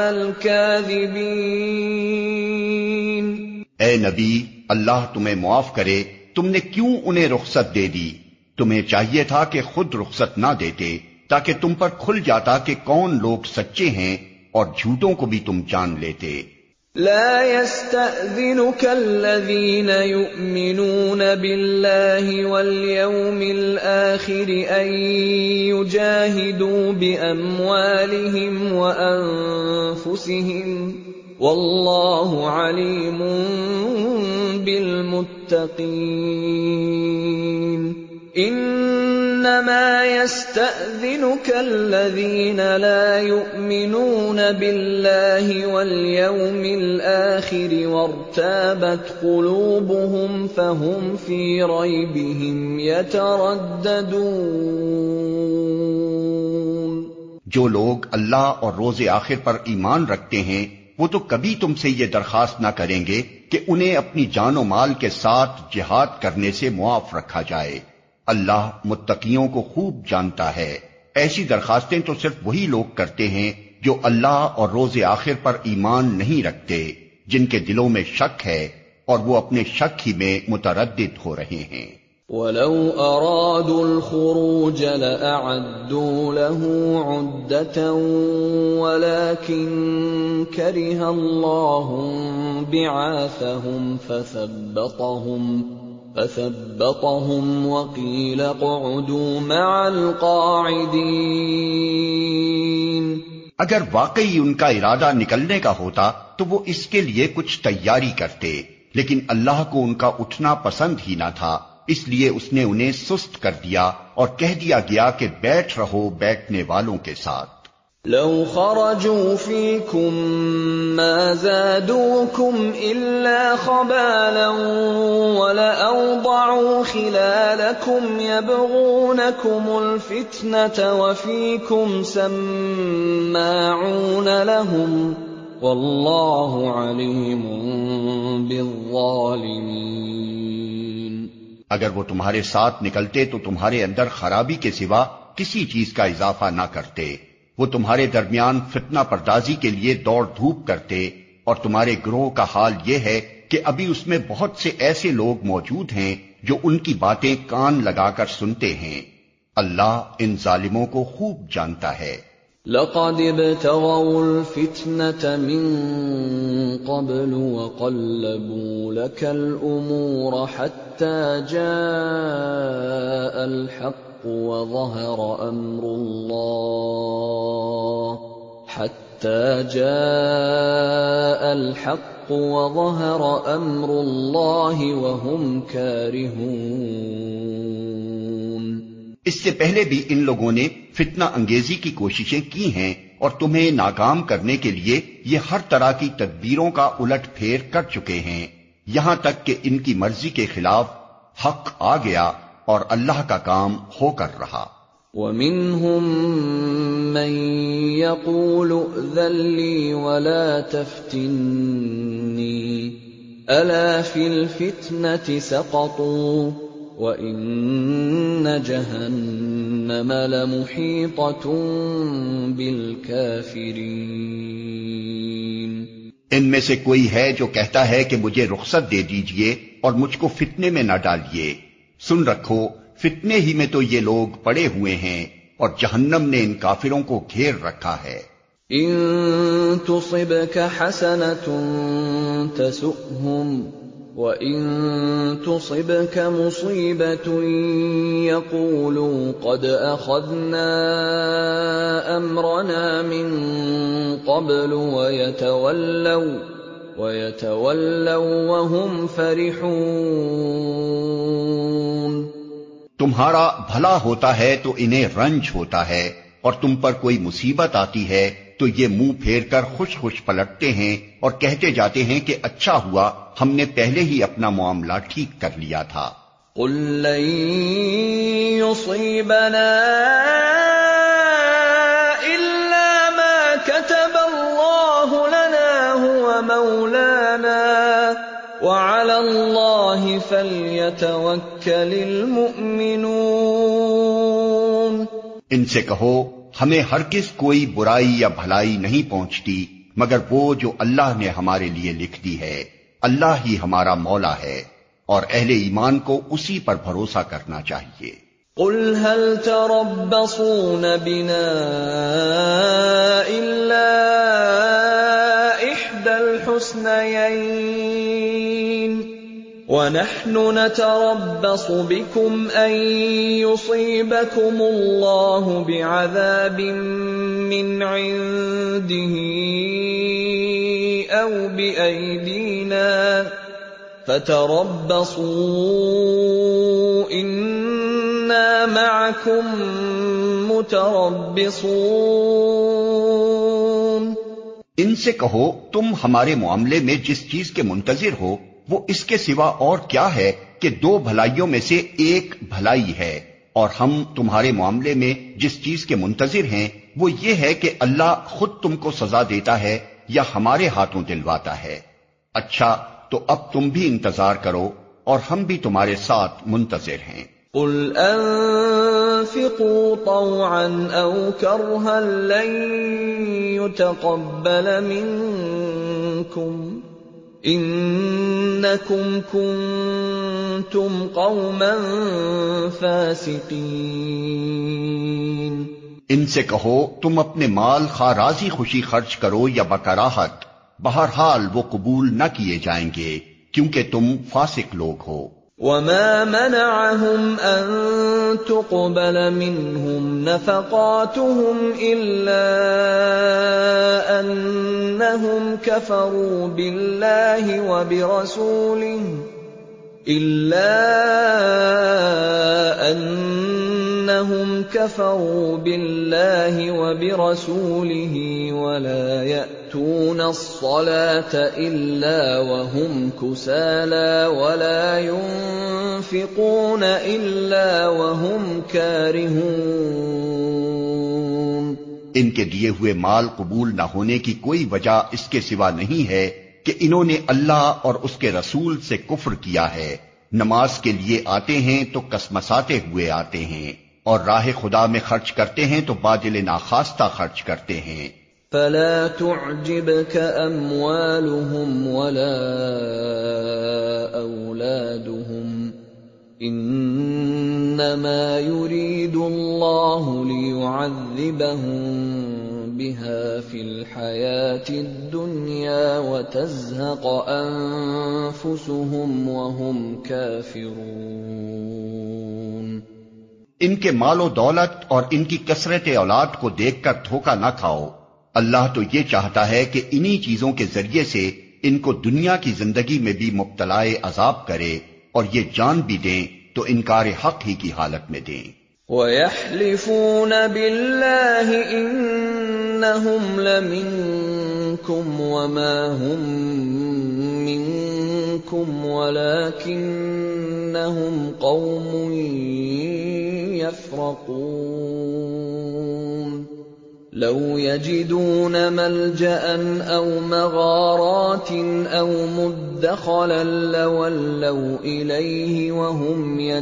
الكاذبين۔ اے نبی، اللہ تمہیں معاف کرے، تم نے کیوں انہیں رخصت دے دی؟ تمہیں چاہیے تھا کہ خود رخصت نہ دیتے تاکہ تم پر کھل جاتا کہ کون لوگ سچے ہیں، اور جھوٹوں کو بھی تم جان لیتے۔ لا يستأذنك الذين يؤمنون بالله واليوم الآخر أن يجاهدوا بأموالهم وأنفسهم والله عليم بالمتقين۔ انما يستأذنك الذين لا يؤمنون بالله واليوم الآخر وارتابت قلوبهم فهم في ريبهم يترددون۔ جو لوگ اللہ اور روز آخر پر ایمان رکھتے ہیں وہ تو کبھی تم سے یہ درخواست نہ کریں گے کہ انہیں اپنی جان و مال کے ساتھ جہاد کرنے سے معاف رکھا جائے۔ اللہ متقیوں کو خوب جانتا ہے۔ ایسی درخواستیں تو صرف وہی لوگ کرتے ہیں جو اللہ اور روز آخر پر ایمان نہیں رکھتے، جن کے دلوں میں شک ہے اور وہ اپنے شک ہی میں متردد ہو رہے ہیں۔ وَلَوْ أَرَادُوا الْخُرُوجَ لَأَعَدُّوا لَهُ عُدَّةً وَلَكِن كَرِهَ اللَّهُ بِعَاثَهُمْ فَثَبَّطَهُمْ وَقِيلَ اقْعُدُوا مَعَ الْقَاعِدِينَ۔ اگر واقعی ان کا ارادہ نکلنے کا ہوتا تو وہ اس کے لیے کچھ تیاری کرتے، لیکن اللہ کو ان کا اٹھنا پسند ہی نہ تھا، اس لیے اس نے انہیں سست کر دیا اور کہہ دیا گیا کہ بیٹھ رہو بیٹھنے والوں کے ساتھ۔ لو خرجوا فيكم ما زادوكم إلا خبالا ولأوضعوا خلالكم يبغونكم الفتنة وفيكم سماعون لهم والله عليم بالظالمين۔ اگر وہ تمہارے ساتھ نکلتے تو تمہارے اندر خرابی کے سوا کسی چیز کا اضافہ نہ کرتے، وہ تمہارے درمیان فتنہ پردازی کے لیے دوڑ دھوپ کرتے، اور تمہارے گروہ کا حال یہ ہے کہ ابھی اس میں بہت سے ایسے لوگ موجود ہیں جو ان کی باتیں کان لگا کر سنتے ہیں۔ اللہ ان ظالموں کو خوب جانتا ہے۔ لقد ابتغوا الفتنة من قبل وقلبوا لك الأمور حتى جاء الحق وظهر أمر الله وهم كارهون۔ اس سے پہلے بھی ان لوگوں نے فتنہ انگیزی کی کوششیں کی ہیں اور تمہیں ناکام کرنے کے لیے یہ ہر طرح کی تدبیروں کا الٹ پھیر کر چکے ہیں، یہاں تک کہ ان کی مرضی کے خلاف حق آ گیا اور اللہ کا کام ہو کر رہا۔ وَمِنْهُمْ مَنْ يَقُولُ ائْذَنْ لِي وَلَا تَفْتِنِّي أَلَا فِي الْفِتْنَةِ سَقَطُوا وَإِنَّ جَهَنَّمَ لَمُحِيطَةٌ بِالْكَافِرِينَ۔ ان میں سے کوئی ہے جو کہتا ہے کہ مجھے رخصت دے دیجئے اور مجھ کو فتنے میں نہ ڈالیے، سن رکھو فتنے ہی میں تو یہ لوگ پڑے ہوئے ہیں اور جہنم نے ان کافروں کو گھیر رکھا ہے۔ ان تصبك حسنة تسؤهم وَإِن تُصِبْكَ مُصِيبَةٌ يَقُولُوا قَدْ أَخَذْنَا أَمْرَنَا مِن قَبْلُ وَيَتَوَلَّوْا وَهُمْ فَرِحُونَ۔ تمہارا بھلا ہوتا ہے تو انہیں رنج ہوتا ہے، اور تم پر کوئی مصیبت آتی ہے تو یہ منہ پھیر کر خوش خوش پلٹتے ہیں اور کہتے جاتے ہیں کہ اچھا ہوا ہم نے پہلے ہی اپنا معاملہ ٹھیک کر لیا تھا۔ قُل لَّن يُصِيبَنَا إِلَّا مَا كَتَبَ اللَّهُ لَنَا هُوَ مَوْلَانَا وَعَلَى اللَّهِ فَلْيَتَوَكَّلِ الْمُؤْمِنُونَ۔ ان سے کہو ہمیں ہرگز کوئی برائی یا بھلائی نہیں پہنچتی مگر وہ جو اللہ نے ہمارے لیے لکھ دی ہے، اللہ ہی ہمارا مولا ہے، اور اہل ایمان کو اسی پر بھروسہ کرنا چاہیے۔ قُلْ هَلْ تَرَبَّصُونَ بِنَا إِلَّا إِحْدَى الْحُسْنَيَيْنِ وَنَحْنُ نَتَرَبَّصُ بِكُمْ أَن يُصِيبَكُمُ اللَّهُ بِعَذَابٍ مِّنْ عِندِهِ أَوْ بِأَيْدِينَا فَتَرَبَّصُوا إِنَّا مَعَكُمْ مُتَرَبِّصُونَ۔ ان سے کہو تم ہمارے معاملے میں جس چیز کے منتظر ہو وہ اس کے سوا اور کیا ہے کہ دو بھلائیوں میں سے ایک بھلائی ہے، اور ہم تمہارے معاملے میں جس چیز کے منتظر ہیں وہ یہ ہے کہ اللہ خود تم کو سزا دیتا ہے یا ہمارے ہاتھوں دلواتا ہے۔ اچھا تو اب تم بھی انتظار کرو اور ہم بھی تمہارے ساتھ منتظر ہیں۔ قُلْ أنفقوا طوعا أو كرها لن يتقبل منكم إنكم كنتم قوما فاسقين۔ ان سے کہو تم اپنے مال خواہ راضی خوشی خرچ کرو یا بکراہت، بہرحال وہ قبول نہ کیے جائیں گے کیونکہ تم فاسق لوگ ہو۔ وما منعهم أن تقبل منهم نفقاتهم إلا أنهم كفروا بالله وبرسوله ولا يأتون الصلاة إلا وهم كسالى ولا ينفقون إلا وهم كارهون۔ ان کے دیے ہوئے مال قبول نہ ہونے کی کوئی وجہ اس کے سوا نہیں ہے کہ انہوں نے اللہ اور اس کے رسول سے کفر کیا ہے۔ نماز کے لیے آتے ہیں تو کسمساتے ہوئے آتے ہیں، اور راہ خدا میں خرچ کرتے ہیں تو باجل ناخواستہ خرچ کرتے ہیں۔ فلا تعجبك أموالهم ولا أولادهم إنما يريد الله ليعذبهم بها في الحياة الدنيا وتزهق أنفسهم وهم كافرون۔ ان کے مال و دولت اور ان کی کثرت اولاد کو دیکھ کر دھوکہ نہ کھاؤ، اللہ تو یہ چاہتا ہے کہ انہی چیزوں کے ذریعے سے ان کو دنیا کی زندگی میں بھی مبتلا عذاب کرے، اور یہ جان بھی دیں تو انکار حق ہی کی حالت میں دیں۔ وَيَحْلِفُونَ بِاللَّهِ إِنَّهُمْ لَمِنكُمْ وَمَا هُمْ مِنكُمْ وَلَكِنَّهُمْ قَوْمٌ يَفْرَقُونَ۔ لَوْ يَجِدُونَ مَلْجَأً أَوْ مَغَارَاتٍ أَوْ مُدَّخَلًا لَوَلَّوْا إِلَيْهِ وَهُمْ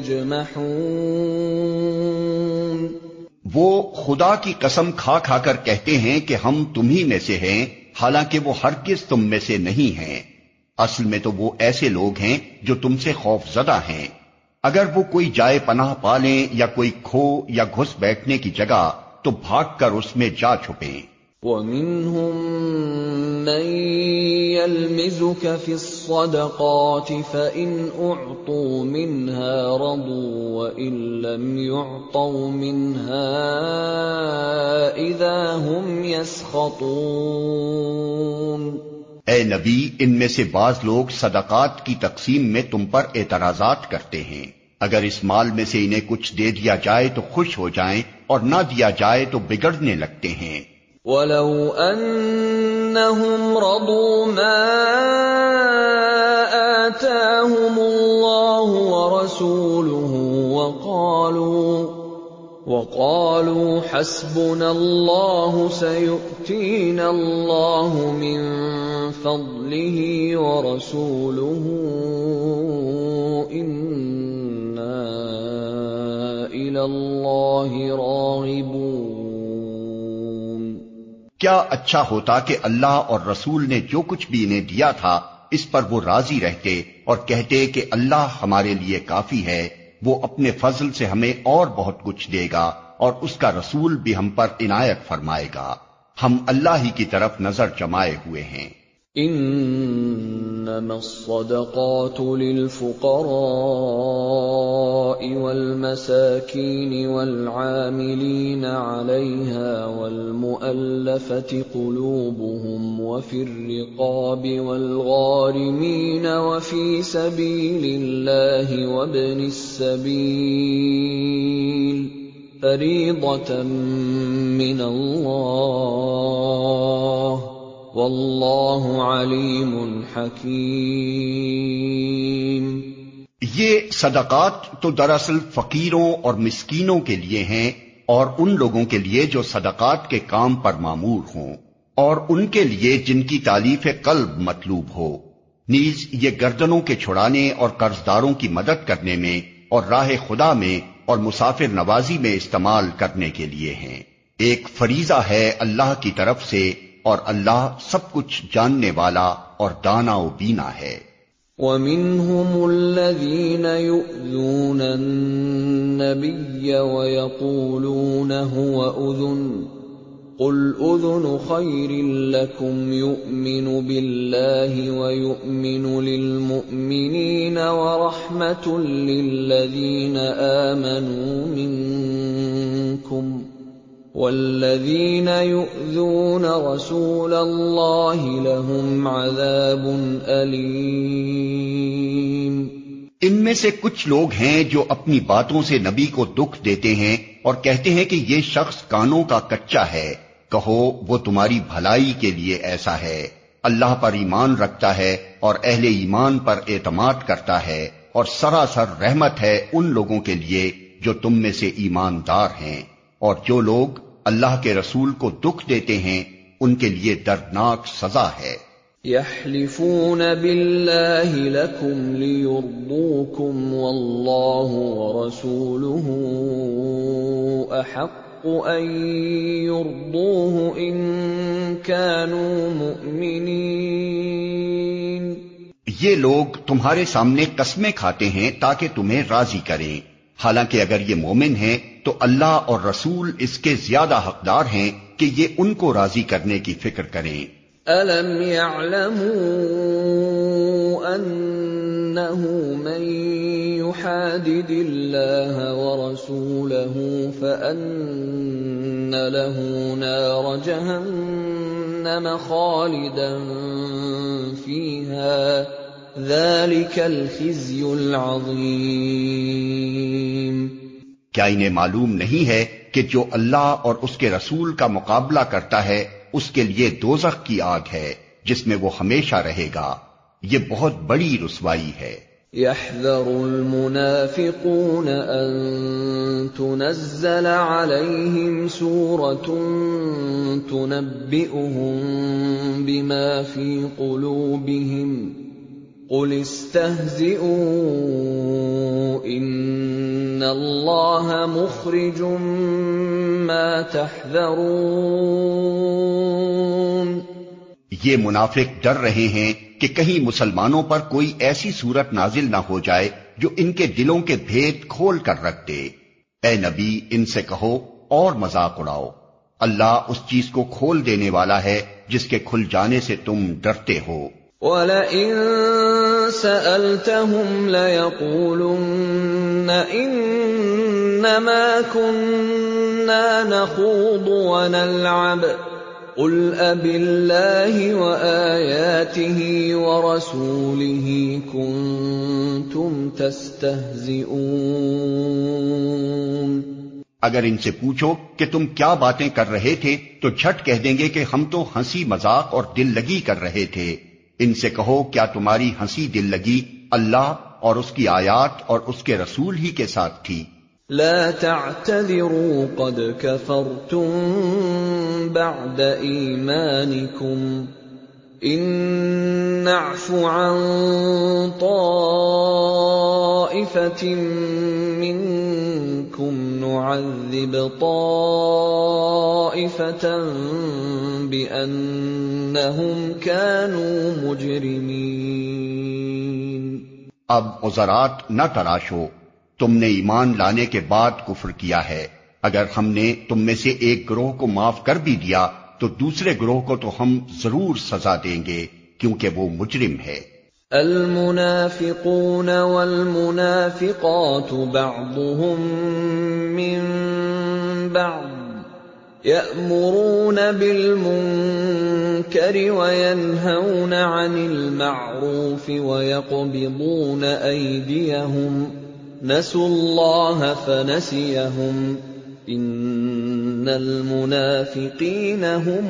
يَجْمَحُونَ۔ وہ خدا کی قسم کھا کھا کر کہتے ہیں کہ ہم تمہی میں سے ہیں، حالانکہ وہ ہرگز تم میں سے نہیں ہیں۔ اصل میں تو وہ ایسے لوگ ہیں جو تم سے خوف زدہ ہیں۔ اگر وہ کوئی جائے پناہ پالیں یا کوئی کھو یا گھس بیٹھنے کی جگہ تو بھاگ کر اس میں جا چھپیں۔ وَمِنْهُمْ مَنْ يَلْمِزُكَ فِي الصَّدَقَاتِ فَإِنْ أُعْطُوا مِنْهَا رَضُوا وَإِنْ لَمْ يُعْطَوْا مِنْهَا إِذَا هُمْ يَسْخَطُونَ۔ اے نبی، ان میں سے بعض لوگ صدقات کی تقسیم میں تم پر اعتراضات کرتے ہیں، اگر اس مال میں سے انہیں کچھ دے دیا جائے تو خوش ہو جائیں اور نہ دیا جائے تو بگڑنے لگتے ہیں۔ وَلَوْ أَنَّهُمْ رَضُوا مَا آتَاهُمُ اللَّهُ وَرَسُولُهُ وَقَالُوا حَسْبُنَا اللَّهُ سَيُؤْتِينَا اللَّهُ مِن فَضْلِهِ وَرَسُولُهُ إِنَّا إِلَى اللَّهِ رَاغِبُونَ۔ کیا اچھا ہوتا کہ اللہ اور رسول نے جو کچھ بھی انہیں دیا تھا اس پر وہ راضی رہتے اور کہتے کہ اللہ ہمارے لیے کافی ہے، وہ اپنے فضل سے ہمیں اور بہت کچھ دے گا اور اس کا رسول بھی ہم پر عنایت فرمائے گا، ہم اللہ ہی کی طرف نظر جمائے ہوئے ہیں۔ انما الصدقات للفقراء والمساكين والعاملين عليها والمؤلفة قلوبهم وفي الرقاب والغارمين وفي سبيل الله وابن السبيل فريضة من الله واللہ علیم حکیم۔ یہ صدقات تو دراصل فقیروں اور مسکینوں کے لیے ہیں اور ان لوگوں کے لیے جو صدقات کے کام پر مامور ہوں، اور ان کے لیے جن کی تالیف قلب مطلوب ہو، نیز یہ گردنوں کے چھڑانے اور قرض داروں کی مدد کرنے میں اور راہ خدا میں اور مسافر نوازی میں استعمال کرنے کے لیے ہیں۔ ایک فریضہ ہے اللہ کی طرف سے، اور اللہ سب کچھ جاننے والا اور دانا و بینا ہے۔ وَمِنْهُمُ الَّذِينَ يُؤْذُونَ النَّبِيَّ وَيَقُولُونَ هُوَ أُذُنٌ قُلْ أُذُنُ خَيْرٍ لَكُمْ يُؤْمِنُ بِاللَّهِ وَيُؤْمِنُ لِلْمُؤْمِنِينَ وَرَحْمَةٌ لِلَّذِينَ آمَنُوا مِنكُمْ وَالَّذِينَ يُؤْذُونَ رَسُولَ اللَّهِ لَهُمْ عَذَابٌ أَلِيمٌ۔ ان میں سے کچھ لوگ ہیں جو اپنی باتوں سے نبی کو دکھ دیتے ہیں اور کہتے ہیں کہ یہ شخص کانوں کا کچا ہے۔ کہو وہ تمہاری بھلائی کے لیے ایسا ہے، اللہ پر ایمان رکھتا ہے اور اہل ایمان پر اعتماد کرتا ہے، اور سراسر رحمت ہے ان لوگوں کے لیے جو تم میں سے ایماندار ہیں۔ اور جو لوگ اللہ کے رسول کو دکھ دیتے ہیں ان کے لیے دردناک سزا ہے۔ يحلفون بالله لكم ليرضوكم والله ورسوله أحق أن يرضوه إن كانوا مؤمنين۔ یہ لوگ تمہارے سامنے قسمیں کھاتے ہیں تاکہ تمہیں راضی کریں، حالانکہ اگر یہ مومن ہیں تو اللہ اور رسول اس کے زیادہ حقدار ہیں کہ یہ ان کو راضی کرنے کی فکر کریں۔ أَلَمْ يَعْلَمُوا أَنَّهُ مَن يُحَادِدِ اللَّهَ وَرَسُولَهُ فَأَنَّ لَهُ نَارَ جَهَنَّمَ خَالِدًا فِيهَا ذَلِكَ الْخِزْيُ الْعَظِيمُ۔ کیا انہیں معلوم نہیں ہے کہ جو اللہ اور اس کے رسول کا مقابلہ کرتا ہے اس کے لیے دوزخ کی آگ ہے جس میں وہ ہمیشہ رہے گا، یہ بہت بڑی رسوائی ہے۔ يَحْذَرُ الْمُنَافِقُونَ أَن تُنَزَّلَ عَلَيْهِمْ سُورَةٌ تُنَبِّئُهُم بِمَا فِي قُلُوبِهِمْ قُلِ اسْتَهْزِئُوا إِنَّ اللَّهَ مُخْرِجٌ مَا تَحْذَرُونَ۔ یہ منافق ڈر رہے ہیں کہ کہیں مسلمانوں پر کوئی ایسی صورت نازل نہ ہو جائے جو ان کے دلوں کے بھید کھول کر رکھ دے۔ اے نبی ان سے کہو اور مذاق اڑاؤ، اللہ اس چیز کو کھول دینے والا ہے جس کے کھل جانے سے تم ڈرتے ہو۔ وَلَئِن سَأَلْتَهُمْ لَيَقُولُنَّ إِنَّمَا كُنَّا نَخُوضُ وَنَلْعَبُ قُلْ أَبِاللَّهِ وَآيَاتِهِ وَرَسُولِهِ كُنتُمْ تَسْتَهْزِئُونَ۔ اگر ان سے پوچھو کہ تم کیا باتیں کر رہے تھے تو جھٹ کہہ دیں گے کہ ہم تو ہنسی مذاق اور دل لگی کر رہے تھے۔ ان سے کہو کیا تمہاری ہنسی دل لگی اللہ اور اس کی آیات اور اس کے رسول ہی کے ساتھ تھی؟ لا تعتذروا قد كفرتم بعد ایمانکم ان نعف عن طائفة منکم نعذب طائفة بأنهم كانوا مجرمین۔ اب عذرات نہ تراشو، تم نے ایمان لانے کے بعد کفر کیا ہے، اگر ہم نے تم میں سے ایک گروہ کو معاف کر بھی دیا تو دوسرے گروہ کو تو ہم ضرور سزا دیں گے کیونکہ وہ مجرم ہے۔ المنافقون والمنافقات بعضهم من بعض يأمرون بالمنكر وينهون عن المعروف ويقبضون أيديهم نسوا الله فنسيهم ان المنافقین هم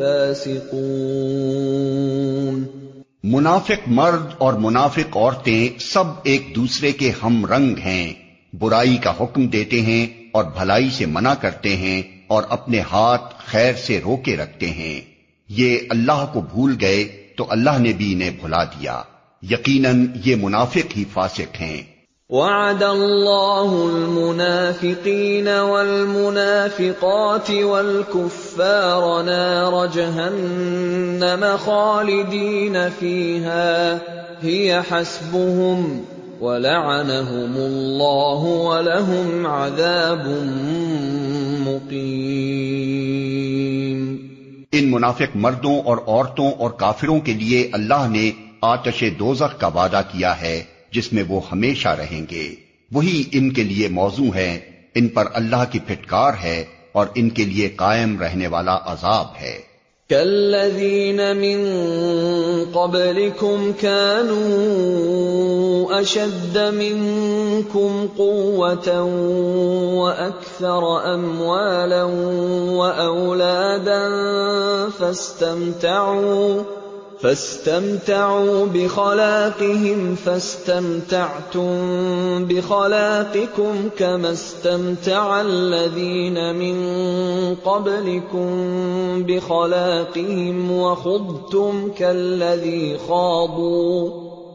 الفاسقون۔ منافق مرد اور منافق عورتیں سب ایک دوسرے کے ہم رنگ ہیں، برائی کا حکم دیتے ہیں اور بھلائی سے منع کرتے ہیں اور اپنے ہاتھ خیر سے روکے رکھتے ہیں۔ یہ اللہ کو بھول گئے تو اللہ نے بھی انہیں بھلا دیا، یقیناً یہ منافق ہی فاسق ہیں۔ وعد الله المنافقين والمنافقات والكفار نار جهنم خالدين فيها هي حسبهم ولعنهم الله ولهم عذاب مقيم۔ ان منافق مردوں اور عورتوں اور کافروں کے لیے اللہ نے آتش دوزخ کا وعدہ کیا ہے جس میں وہ ہمیشہ رہیں گے، وہی ان کے لیے موزوں ہے، ان پر اللہ کی پھٹکار ہے اور ان کے لیے قائم رہنے والا عذاب ہے۔ كالذين من قبلكم كانوا أشد منكم قوة وأكثر أموالا وأولادا فاستمتعوا بخلاقهم فاستمتعتم بخلاقكم كما استمتع الذين من قبلكم بخلاقهم وخضتم كالذي خاضوا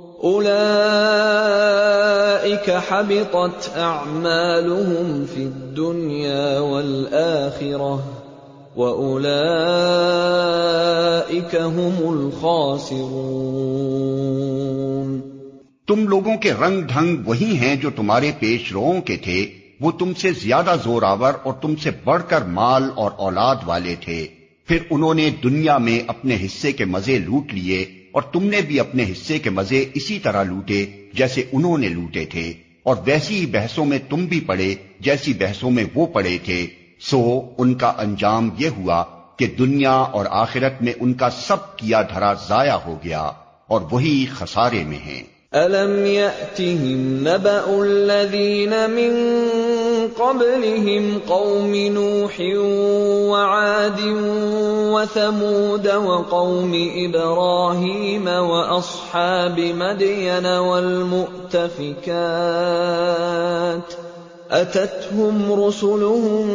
أولئك حبطت أعمالهم في الدنيا والآخرة وَأُولَئِكَ هُمُ الْخَاسِرُونَ۔ تم لوگوں کے رنگ ڈھنگ وہی ہیں جو تمہارے پیش روؤں کے تھے، وہ تم سے زیادہ زور آور اور تم سے بڑھ کر مال اور اولاد والے تھے، پھر انہوں نے دنیا میں اپنے حصے کے مزے لوٹ لیے اور تم نے بھی اپنے حصے کے مزے اسی طرح لوٹے جیسے انہوں نے لوٹے تھے، اور ویسی ہی بحثوں میں تم بھی پڑے جیسی بحثوں میں وہ پڑے تھے، سو ان کا انجام یہ ہوا کہ دنیا اور آخرت میں ان کا سب کیا دھرا ضائع ہو گیا اور وہی خسارے میں ہیں۔ أَلَمْ يَأْتِهِمْ نَبَأُ الَّذِينَ مِنْ قَبْلِهِمْ قَوْمِ نُوحٍ وَعَادٍ وَثَمُودَ وَقَوْمِ إِبْرَاهِيمَ وَأَصْحَابِ مَدْيَنَ وَالْمُؤْتَفِكَاتِ أَتَتْهُمْ رُسُلُهُم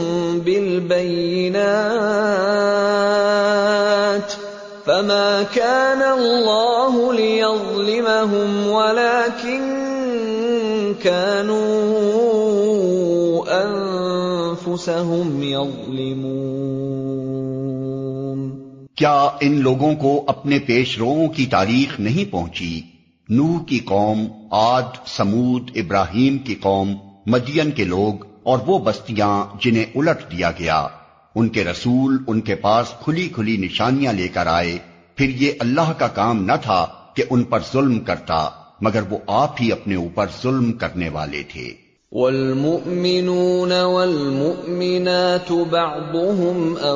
بِالْبَيِّنَاتِ فَمَا كَانَ اللَّهُ لِيَظْلِمَهُمْ وَلَكِنْ كَانُوا أَنفُسَهُمْ يَظْلِمُونَ۔ کیا ان لوگوں کو اپنے پیش روؤں کی تاریخ نہیں پہنچی؟ نوح کی قوم، عاد، سمود، ابراہیم کی قوم، مدین کے لوگ اور وہ بستیاں جنہیں الٹ دیا گیا، ان کے رسول ان کے پاس کھلی کھلی نشانیاں لے کر آئے، پھر یہ اللہ کا کام نہ تھا کہ ان پر ظلم کرتا، مگر وہ آپ ہی اپنے اوپر ظلم کرنے والے تھے۔ والمؤمنون والمؤمنات بعضهم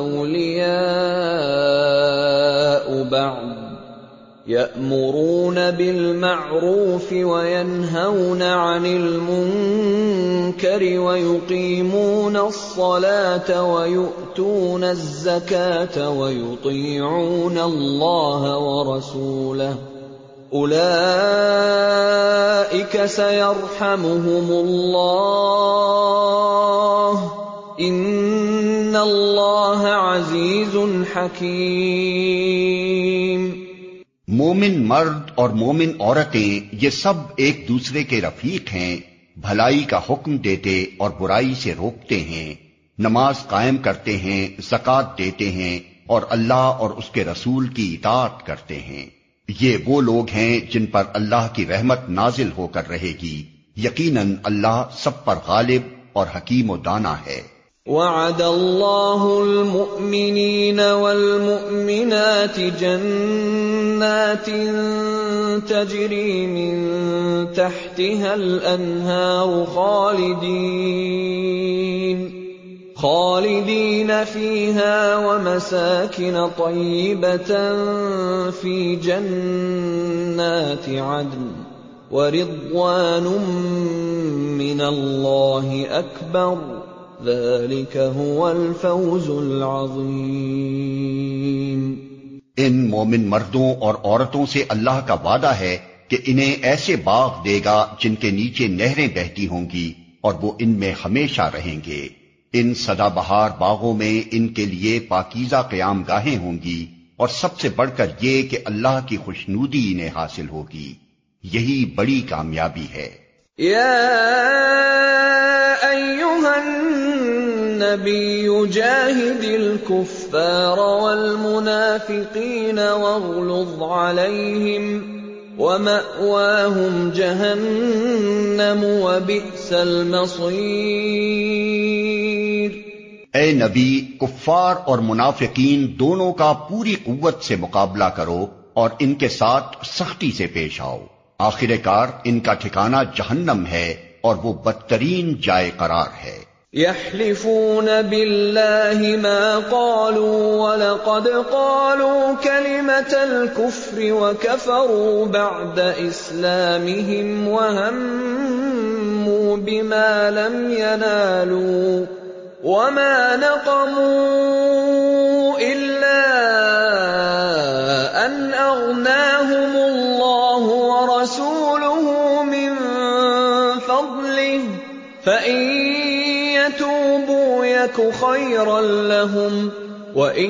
أولياء بعض يأمرون بالمعروف وينهون عن المنكر ويقيمون الصلاة ويؤتون الزكاة ويطيعون الله ورسوله أولئك سيرحمهم الله إن الله عزيز حكيم۔ مومن مرد اور مومن عورتیں یہ سب ایک دوسرے کے رفیق ہیں، بھلائی کا حکم دیتے اور برائی سے روکتے ہیں، نماز قائم کرتے ہیں، زکوٰۃ دیتے ہیں اور اللہ اور اس کے رسول کی اطاعت کرتے ہیں۔ یہ وہ لوگ ہیں جن پر اللہ کی رحمت نازل ہو کر رہے گی، یقیناً اللہ سب پر غالب اور حکیم و دانا ہے۔ وعد الله المؤمنين والمؤمنات جنات تجري من تحتها الأنهار خالدين فيها ومساكن طيبة في جنات عدن ورضوان من الله أكبر ذلك هو الفوز العظیم۔ ان مومن مردوں اور عورتوں سے اللہ کا وعدہ ہے کہ انہیں ایسے باغ دے گا جن کے نیچے نہریں بہتی ہوں گی اور وہ ان میں ہمیشہ رہیں گے۔ ان سدا بہار باغوں میں ان کے لیے پاکیزہ قیام گاہیں ہوں گی اور سب سے بڑھ کر یہ کہ اللہ کی خوشنودی انہیں حاصل ہوگی، یہی بڑی کامیابی ہے۔ النبي جاهد الكفار والمنافقين واغلظ عليهم ومأواهم جهنم وبئس المصير۔ اے نبی، کفار اور منافقین دونوں کا پوری قوت سے مقابلہ کرو اور ان کے ساتھ سختی سے پیش آؤ، آخر کار ان کا ٹھکانہ جہنم ہے اور وہ بدترین جائے قرار ہے۔ يحلفون بالله ما قالوا ولقد قالوا كلمة الكفر وكفروا بعد إسلامهم وهموا بما لم ينالوا وما نقموا إلا أن أغناهم الله ورسوله من فضله فإن يتوبوا يك خيرا لهم وإن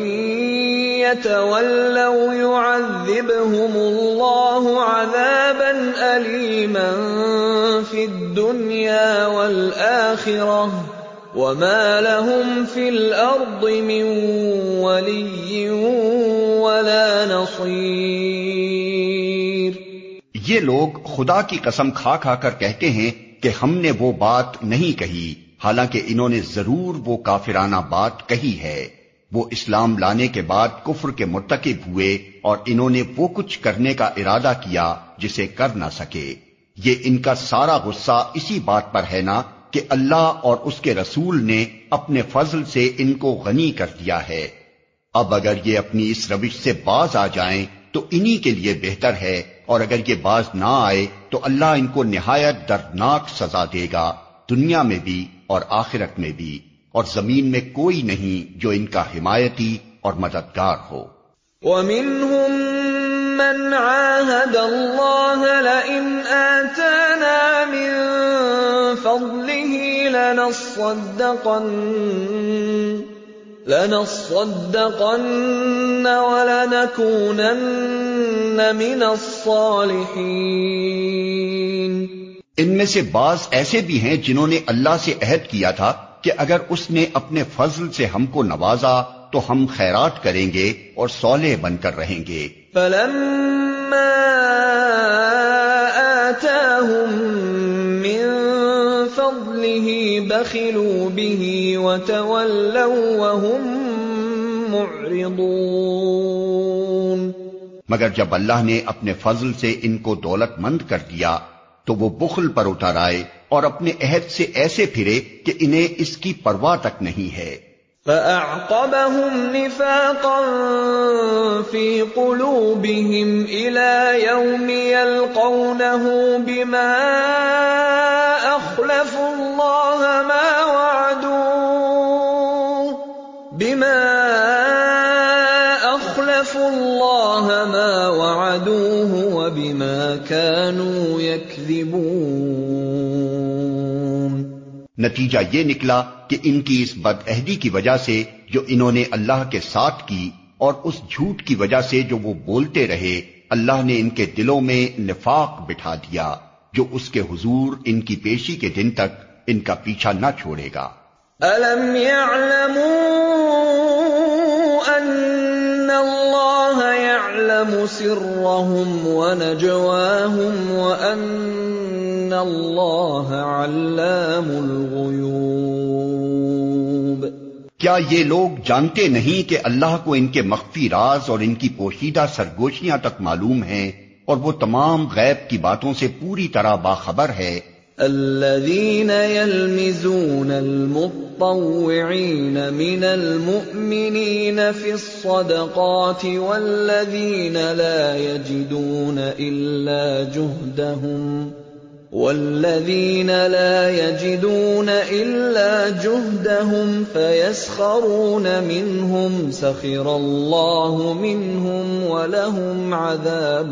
يتولوا يعذبهم الله عذابا أليما في الدنيا والآخرة وما لهم في الأرض من ولي ولا نصير۔ یہ لوگ خدا کی قسم کھا کھا کر کہتے ہیں کہ ہم نے وہ بات نہیں کہی، حالانکہ انہوں نے ضرور وہ کافرانہ بات کہی ہے۔ وہ اسلام لانے کے بعد کفر کے مرتکب ہوئے اور انہوں نے وہ کچھ کرنے کا ارادہ کیا جسے کر نہ سکے۔ یہ ان کا سارا غصہ اسی بات پر ہے نا کہ اللہ اور اس کے رسول نے اپنے فضل سے ان کو غنی کر دیا ہے۔ اب اگر یہ اپنی اس روش سے باز آ جائیں تو انہی کے لیے بہتر ہے، اور اگر یہ باز نہ آئے تو اللہ ان کو نہایت دردناک سزا دے گا، دنیا میں بھی اور آخرت میں بھی، اور زمین میں کوئی نہیں جو ان کا حمایتی اور مددگار ہو۔ وَمِنْهُمْ مَنْ عَاهَدَ اللَّهَ لَئِنْ آتَانَا مِنْ فَضْلِهِ لَنَصَّدَّقَنَّ وَلَنَكُونَنَّ مِنَ الصَّالِحِينَ۔ ان میں سے بعض ایسے بھی ہیں جنہوں نے اللہ سے عہد کیا تھا کہ اگر اس نے اپنے فضل سے ہم کو نوازا تو ہم خیرات کریں گے اور صالح بن کر رہیں گے۔ فَلَمَّا آتَاهُم مِّن فَضْلِهِ بَخِلُوا بِهِ وَتَوَلَّوْا وَهُم مُّعْرِضُونَ۔ مگر جب اللہ نے اپنے فضل سے ان کو دولت مند کر دیا تو وہ بخل پر اتر آئے اور اپنے عہد سے ایسے پھرے کہ انہیں اس کی پرواہ تک نہیں ہے۔ فَأَعْقَبَهُمْ نِفَاقًا فِي قُلُوبِهِمْ إِلَى يَوْمِ يَلْقَوْنَهُ بِمَا أَخْلَفُوا اللَّهَ مَا وَعَدُوهُ وَبِمَا كَانُوا يَكْذِبُونَ۔ نتیجہ یہ نکلا کہ ان کی اس بد عہدی کی وجہ سے جو انہوں نے اللہ کے ساتھ کی، اور اس جھوٹ کی وجہ سے جو وہ بولتے رہے، اللہ نے ان کے دلوں میں نفاق بٹھا دیا جو اس کے حضور ان کی پیشی کے دن تک ان کا پیچھا نہ چھوڑے گا۔ أَلَمْ يَعْلَمُوا أَنَّ اللَّهَ يَعْلَمُ سِرَّهُمْ وَنَجْوَاهُمْ وَأَنَّ اللَّهَ عَلَّامُ الْغُيُوبِ۔ کیا یہ لوگ جانتے نہیں کہ اللہ کو ان کے مخفی راز اور ان کی پوشیدہ سرگوشیاں تک معلوم ہیں، اور وہ تمام غیب کی باتوں سے پوری طرح باخبر ہے۔ الذين يلمزون المطوعين من المؤمنين في الصدقات والذين لا يجدون إلا جهدهم فيسخرون منهم سخر الله منهم ولهم عذاب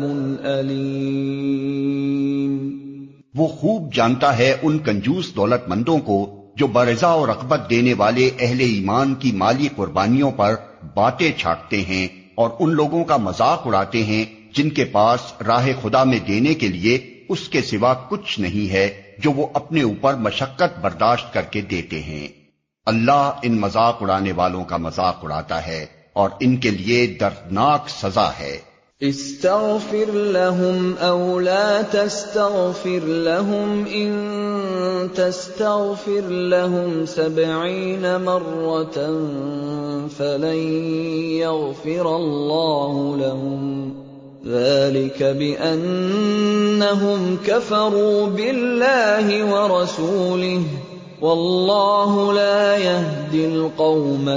أليم۔ وہ خوب جانتا ہے ان کنجوس دولت مندوں کو جو برضا اور رغبت دینے والے اہل ایمان کی مالی قربانیوں پر باتیں چھاٹتے ہیں اور ان لوگوں کا مذاق اڑاتے ہیں جن کے پاس راہ خدا میں دینے کے لیے اس کے سوا کچھ نہیں ہے، جو وہ اپنے اوپر مشقت برداشت کر کے دیتے ہیں۔ اللہ ان مذاق اڑانے والوں کا مذاق اڑاتا ہے اور ان کے لیے دردناک سزا ہے۔ استغفر لهم او لا تستغفر لهم ان تستغفر لهم 70 مرة فلن يغفر الله لهم ذلك بأنهم كفروا بالله ورسوله والله لا يهدي القوم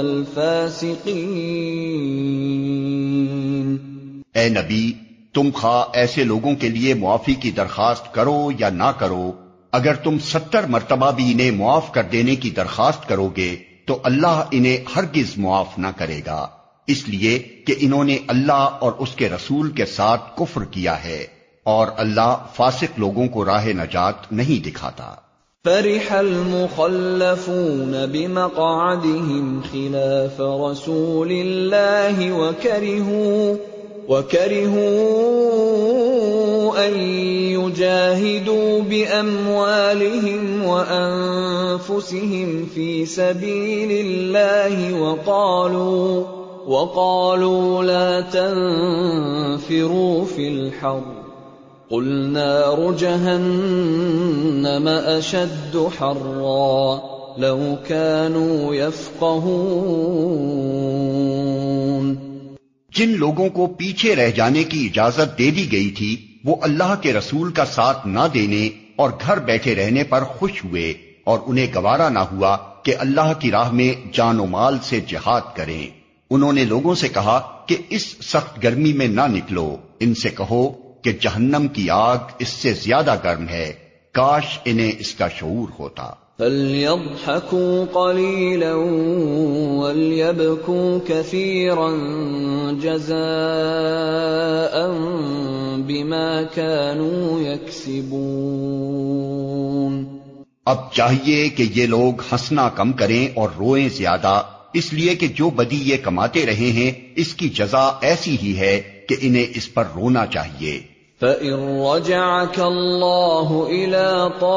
الفاسقين۔ اے نبی، تم خواہ ایسے لوگوں کے لیے معافی کی درخواست کرو یا نہ کرو، اگر تم 70 مرتبہ بھی انہیں معاف کر دینے کی درخواست کرو گے تو اللہ انہیں ہرگز معاف نہ کرے گا، اس لیے کہ انہوں نے اللہ اور اس کے رسول کے ساتھ کفر کیا ہے، اور اللہ فاسق لوگوں کو راہ نجات نہیں دکھاتا۔ فرح المخلفون بمقعدهم خلاف رسول الله وكرهوا أن يجاهدوا بأموالهم وأنفسهم في سبيل الله وقالوا لا تنفروا في الحر قل نار جهنم أشد حرا لو كانوا يفقهون۔ جن لوگوں کو پیچھے رہ جانے کی اجازت دے دی گئی تھی وہ اللہ کے رسول کا ساتھ نہ دینے اور گھر بیٹھے رہنے پر خوش ہوئے، اور انہیں گوارا نہ ہوا کہ اللہ کی راہ میں جان و مال سے جہاد کریں۔ انہوں نے لوگوں سے کہا کہ اس سخت گرمی میں نہ نکلو، ان سے کہو کہ جہنم کی آگ اس سے زیادہ گرم ہے، کاش انہیں اس کا شعور ہوتا۔ فَلْيَضْحَكُوا قَلِيلًا وَلْيَبْكُوا كَثِيرًا جَزَاءً بِمَا كَانُوا يَكْسِبُونَ۔ اب چاہیے کہ یہ لوگ ہنسنا کم کریں اور روئیں زیادہ، اس لیے کہ جو بدی یہ کماتے رہے ہیں اس کی جزا ایسی ہی ہے کہ انہیں اس پر رونا چاہیے۔ فَإِن رَّجَعَكَ اللَّهُ إِلَىٰ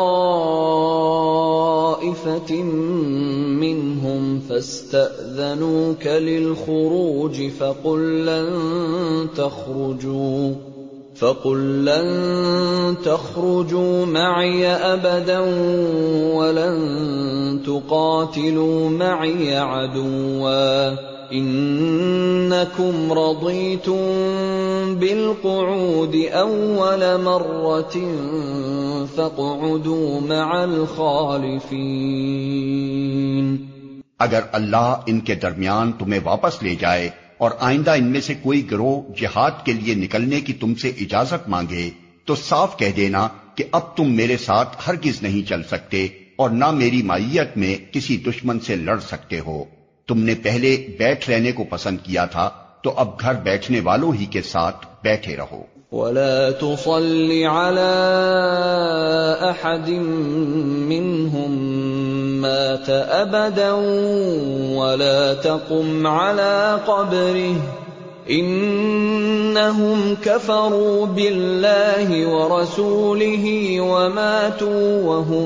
طَائِفَةٍ مِّنْهُمْ فَاسْتَأْذَنُوكَ لِلْخُرُوجِ فَقُل لَّن تَخْرُجُوا مَعِيَ أَبَدًا وَلَن تُقَاتِلُوا مَعِيَ عَدُوًّا إِنَّكُمْ رَضِيتُم بِالْقُعُودِ أَوَّلَ مَرَّةٍ فَاقْعُدُوا مَعَ الْخَالِفِينَ۔ اگر اللہ ان کے درمیان تمہیں واپس لے جائے اور آئندہ ان میں سے کوئی گروہ جہاد کے لیے نکلنے کی تم سے اجازت مانگے تو صاف کہہ دینا کہ اب تم میرے ساتھ ہرگز نہیں چل سکتے اور نہ میری معیت میں کسی دشمن سے لڑ سکتے ہو۔ تم نے پہلے بیٹھ رہنے کو پسند کیا تھا تو اب گھر بیٹھنے والوں ہی کے ساتھ بیٹھے رہو۔ وَلَا تُصَلِّ عَلَىٰ أَحَدٍ مِّنْهُم مَّاتَ أَبَدًا وَلَا تَقُمْ عَلَىٰ قَبْرِهِ إِنَّهُمْ كَفَرُوا بِاللَّهِ وَرَسُولِهِ وَمَاتُوا وَهُمْ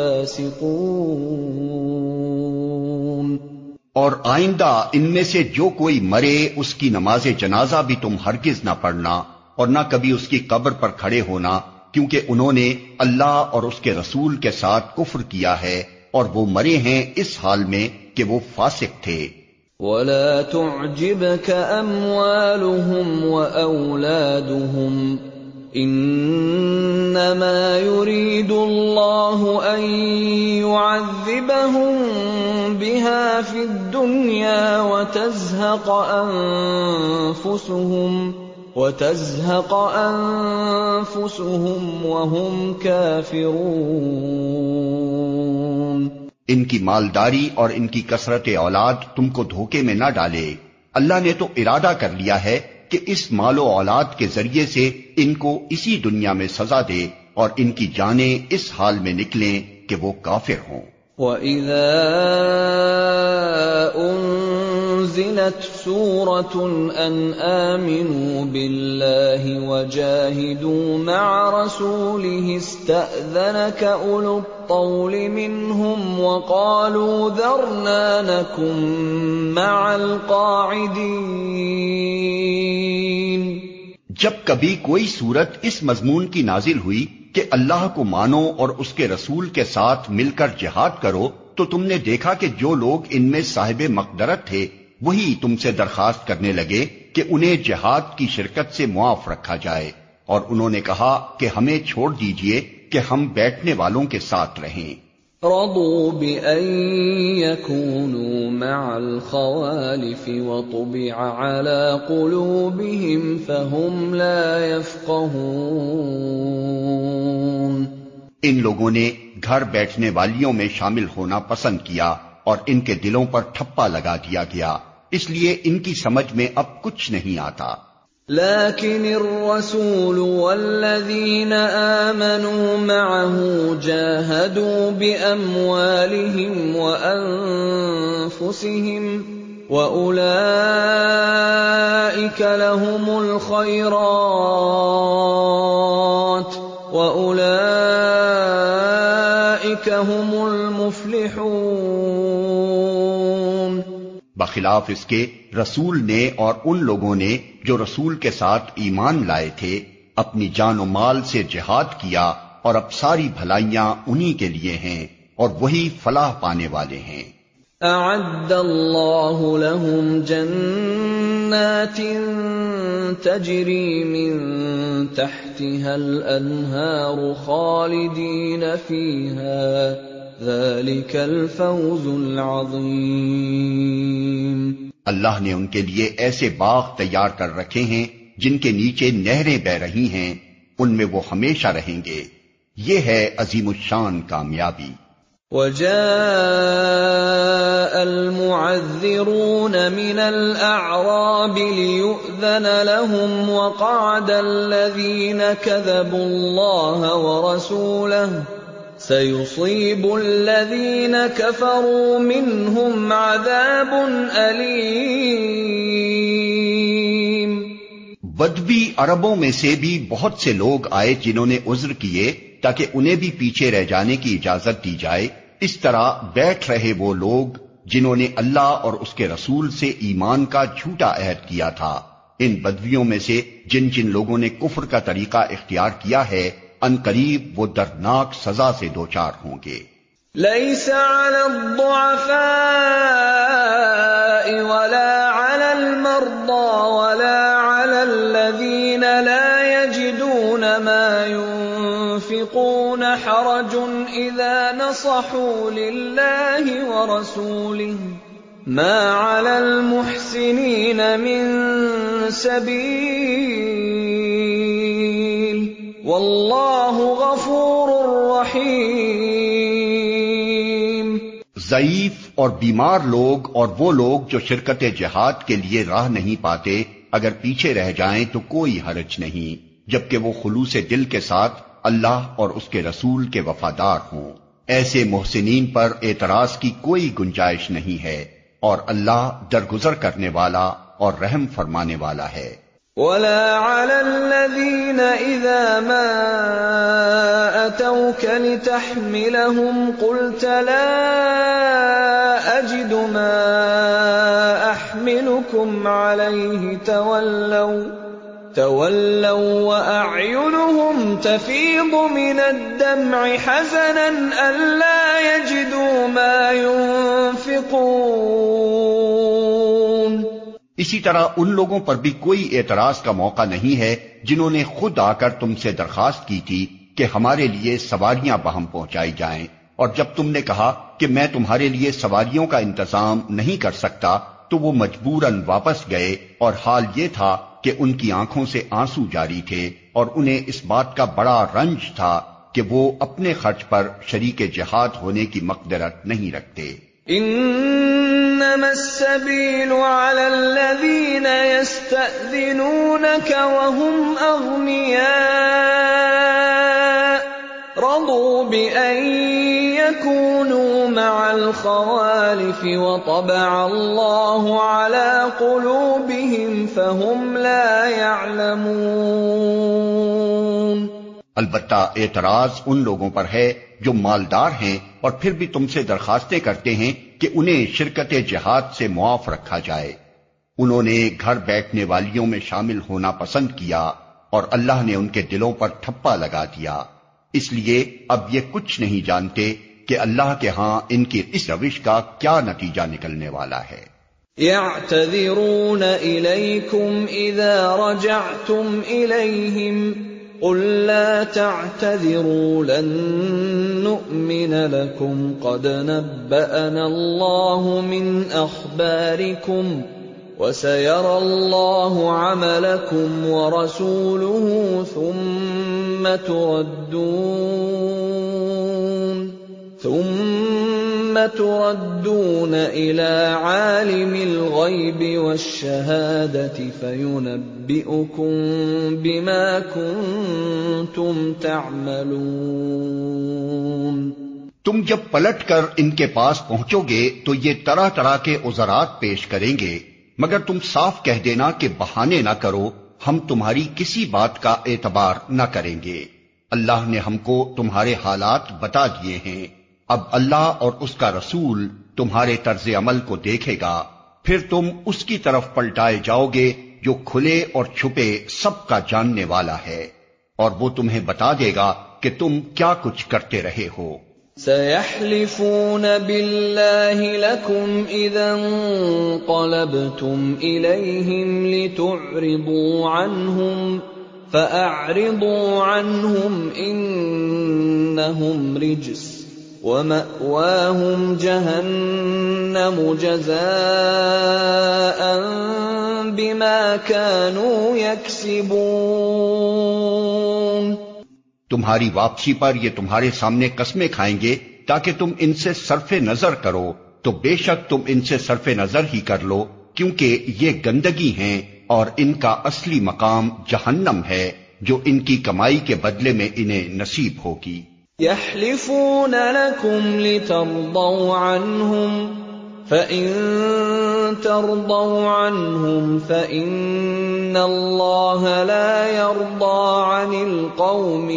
فَاسِقُونَ۔ اور آئندہ ان میں سے جو کوئی مرے اس کی نماز جنازہ بھی تم ہرگز نہ پڑھنا اور نہ کبھی اس کی قبر پر کھڑے ہونا، کیونکہ انہوں نے اللہ اور اس کے رسول کے ساتھ کفر کیا ہے اور وہ مرے ہیں اس حال میں کہ وہ فاسق تھے۔ وَلَا تُعْجِبْكَ أَمْوَالُهُمْ وَأَوْلَادُهُمْ إِنَّمَا يُرِيدُ اللَّهُ أَن يُعَذِّبَهُم بِهَا فِي الدُّنْيَا وَتَزْهَقَ أَنفُسُهُمْ وَهُمْ كَافِرُونَ۔ ان کی مالداری اور ان کی کثرت اولاد تم کو دھوکے میں نہ ڈالے، اللہ نے تو ارادہ کر لیا ہے کہ اس مال و اولاد کے ذریعے سے ان کو اسی دنیا میں سزا دے اور ان کی جانیں اس حال میں نکلیں کہ وہ کافر ہوں۔ وَإِذَا أنزلت سورة أن آمنوا بالله وجاهدوا مع رسوله استأذنك أولو الطول منهم وقالوا ذرنا نكن مع القاعدين۔ جب کبھی کوئی سورت اس مضمون کی نازل ہوئی کہ اللہ کو مانو اور اس کے رسول کے ساتھ مل کر جہاد کرو، تو تم نے دیکھا کہ جو لوگ ان میں صاحب مقدرت تھے وہی تم سے درخواست کرنے لگے کہ انہیں جہاد کی شرکت سے معاف رکھا جائے، اور انہوں نے کہا کہ ہمیں چھوڑ دیجئے کہ ہم بیٹھنے والوں کے ساتھ رہیں۔ رضوا بأن يكونوا مع الخوالف وطبع على قلوبهم فهم لا يفقهون۔ ان لوگوں نے گھر بیٹھنے والیوں میں شامل ہونا پسند کیا اور ان کے دلوں پر ٹھپا لگا دیا گیا، اس لیے ان کی سمجھ میں اب کچھ نہیں آتا۔ لكن الرسول والذين آمنوا معه جاهدوا بأموالهم وأنفسهم وأولئك لهم الخيرات وأولئك هم المفلحون۔ بخلاف اس کے رسول نے اور ان لوگوں نے جو رسول کے ساتھ ایمان لائے تھے اپنی جان و مال سے جہاد کیا، اور اب ساری بھلائیاں انہی کے لیے ہیں اور وہی فلاح پانے والے ہیں۔ اعد اللہ لهم جنات تجری من تحتها الانہار خالدین فیہا ذلك الفوز العظیم۔ اللہ نے ان کے لیے ایسے باغ تیار کر رکھے ہیں جن کے نیچے نہریں بہ رہی ہیں، ان میں وہ ہمیشہ رہیں گے، یہ ہے عظیم الشان کامیابی۔ وجاء المعذرون من الأعراب ليؤذن لهم وقعد الذين كذبوا الله ورسوله سيصيب الذين كفروا منهم عذاب أليم۔ بدوی عربوں میں سے بھی بہت سے لوگ آئے جنہوں نے عذر کیے تاکہ انہیں بھی پیچھے رہ جانے کی اجازت دی جائے۔ اس طرح بیٹھ رہے وہ لوگ جنہوں نے اللہ اور اس کے رسول سے ایمان کا جھوٹا عہد کیا تھا۔ ان بدویوں میں سے جن جن لوگوں نے کفر کا طریقہ اختیار کیا ہے، ان قریب وہ دردناک سزا سے دوچار ہوں گے۔ ليس على الضعفاء ولا على المرضى ولا على الذين لا يجدون ما ينفقون حرج إذا نصحوا لله ورسوله ما على المحسنين من سبيل واللہ غفور رحیم۔ ضعیف اور بیمار لوگ اور وہ لوگ جو شرکت جہاد کے لیے راہ نہیں پاتے اگر پیچھے رہ جائیں تو کوئی حرج نہیں، جبکہ وہ خلوص دل کے ساتھ اللہ اور اس کے رسول کے وفادار ہوں۔ ایسے محسنین پر اعتراض کی کوئی گنجائش نہیں ہے، اور اللہ درگزر کرنے والا اور رحم فرمانے والا ہے۔ ولا على الذين إذا ما أتوك لتحملهم قلت لا أجد ما أحملكم عليه تولوا وأعينهم تفيض من الدمع حزنا ألا يجدوا ما ينفقون۔ اسی طرح ان لوگوں پر بھی کوئی اعتراض کا موقع نہیں ہے جنہوں نے خود آ کر تم سے درخواست کی تھی کہ ہمارے لیے سواریاں بہم پہنچائی جائیں، اور جب تم نے کہا کہ میں تمہارے لیے سواریوں کا انتظام نہیں کر سکتا تو وہ مجبوراً واپس گئے، اور حال یہ تھا کہ ان کی آنکھوں سے آنسو جاری تھے، اور انہیں اس بات کا بڑا رنج تھا کہ وہ اپنے خرچ پر شریک جہاد ہونے کی مقدرت نہیں رکھتے۔ انما السبيل على الذين يستأذنونك وهم اغنياء رضوا بأن لِيَكُونُوا مَعَ الْخَوَالِفِ وَطَبَعَ اللَّهُ عَلَىٰ قُلُوبِهِمْ فَهُمْ لَا يَعْلَمُونَ۔ البتہ اعتراض ان لوگوں پر ہے جو مالدار ہیں اور پھر بھی تم سے درخواستیں کرتے ہیں کہ انہیں شرکت جہاد سے معاف رکھا جائے۔ انہوں نے گھر بیٹھنے والیوں میں شامل ہونا پسند کیا اور اللہ نے ان کے دلوں پر ٹھپا لگا دیا، اس لیے اب یہ کچھ نہیں جانتے کہ اللہ کے ہاں ان کی اس روش کا کیا نتیجہ نکلنے والا ہے۔ يَعْتَذِرُونَ إِلَيْكُمْ إِذَا رَجَعْتُمْ إِلَيْهِمْ قُل لَّا تَعْتَذِرُوا لَن نُّؤْمِنَ لَكُمْ قَدْ نَبَّأَنَا اللَّهُ مِنْ أَخْبَارِكُمْ وَسَيَرَى اللَّهُ عَمَلَكُمْ وَرَسُولُهُ ثُمَّ تُرَدُّونَ إِلَىٰ عَالِمِ الْغَيْبِ وَالشَّهَادَةِ فَيُنَبِّئُكُم بِمَا كُنتُمْ تَعْمَلُونَ۔ تم جب پلٹ کر ان کے پاس پہنچو گے تو یہ طرح طرح کے عذرات پیش کریں گے، مگر تم صاف کہہ دینا کہ بہانے نہ کرو، ہم تمہاری کسی بات کا اعتبار نہ کریں گے۔ اللہ نے ہم کو تمہارے حالات بتا دیے ہیں، اب اللہ اور اس کا رسول تمہارے طرز عمل کو دیکھے گا، پھر تم اس کی طرف پلٹائے جاؤ گے جو کھلے اور چھپے سب کا جاننے والا ہے، اور وہ تمہیں بتا دے گا کہ تم کیا کچھ کرتے رہے ہو۔ سَيَحْلِفُونَ بِاللَّهِ لَكُمْ إِذَا انقَلَبْتُمْ إِلَيْهِمْ لِتُعْرِضُوا عَنْهُمْ فَأَعْرِضُوا عَنْهُمْ إِنَّهُمْ رِجْسٌ وَمَأْوَاهُمْ جَهَنَّمُ جَزَاءً بِمَا كَانُوا يَكْسِبُونَ۔ تمہاری واپسی پر یہ تمہارے سامنے قسمیں کھائیں گے تاکہ تم ان سے صرف نظر کرو، تو بے شک تم ان سے صرف نظر ہی کر لو، کیونکہ یہ گندگی ہیں اور ان کا اصلی مقام جہنم ہے جو ان کی کمائی کے بدلے میں انہیں نصیب ہوگی۔ يَحْلِفُونَ لَكُمْ لِتَرْضَوْا عَنْهُمْ فَإِن تَرْضَوْا عَنْهُمْ فَإِنَّ اللَّهَ لَا يَرْضَىٰ عَنِ الْقَوْمِ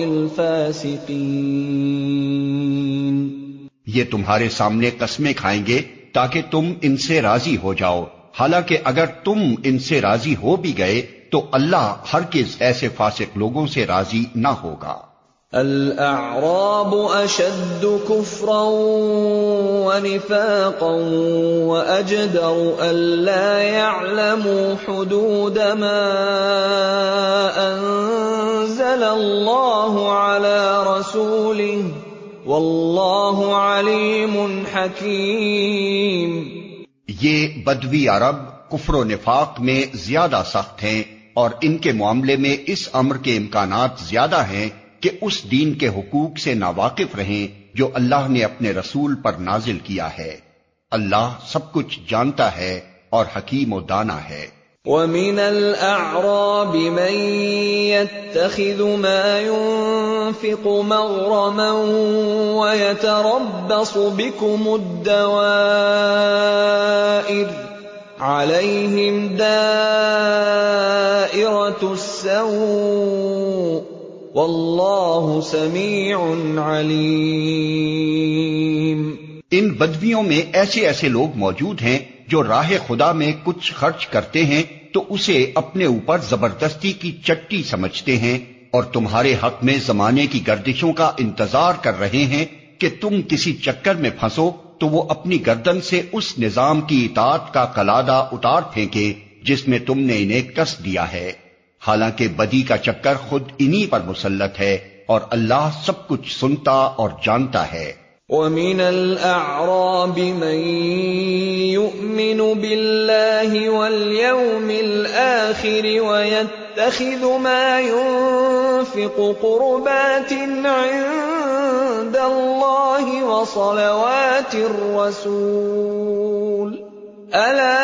الْفَاسِقِينَ۔ یہ تمہارے سامنے قسمیں کھائیں گے تاکہ تم ان سے راضی ہو جاؤ، حالانکہ اگر تم ان سے راضی ہو بھی گئے تو اللہ ہرگز ایسے فاسق لوگوں سے راضی نہ ہوگا۔ الْأَعْرَابُ أَشَدُّ كُفْرًا وَنِفَاقًا وَأَجْدَرُ أَلَّا يَعْلَمُوا حُدُودَ مَا أَنزَلَ اللَّهُ عَلَىٰ رَسُولِهِ وَاللَّهُ عَلِيمٌ حَكِيمٌ۔ یہ بدوی عرب کفر و نفاق میں زیادہ سخت ہیں اور ان کے معاملے میں اس امر کے امکانات زیادہ ہیں کہ اس دین کے حقوق سے ناواقف رہیں جو اللہ نے اپنے رسول پر نازل کیا ہے۔ اللہ سب کچھ جانتا ہے اور حکیم و دانا ہے۔ وَمِنَ الْأَعْرَابِ مَن يَتَّخِذُ مَا يُنفِقُ مَغْرَمًا وَيَتَرَبَّصُ بِكُمُ الدَّوَائِرَ عَلَيْهِمْ دَائِرَةُ السَّوْءِ وَاللَّهُ سَمِيعٌ عَلِيمٌ۔ ان بدویوں میں ایسے ایسے لوگ موجود ہیں جو راہ خدا میں کچھ خرچ کرتے ہیں تو اسے اپنے اوپر زبردستی کی چٹی سمجھتے ہیں، اور تمہارے حق میں زمانے کی گردشوں کا انتظار کر رہے ہیں کہ تم کسی چکر میں پھنسو تو وہ اپنی گردن سے اس نظام کی اطاعت کا قلادہ اتار پھینکے جس میں تم نے انہیں کس دیا ہے، حالانکہ بدی کا چکر خود انہی پر مسلط ہے اور اللہ سب کچھ سنتا اور جانتا ہے۔ وَمِنَ الْأَعْرَابِ مَن يُؤْمِنُ بِاللَّهِ وَالْيَوْمِ الْآخِرِ وَيَتَّخِذُ مَا يُنفِقُ قُرُبَاتٍ عِندَ اللَّهِ وَصَلَوَاتِ الرَّسُولِ أَلَا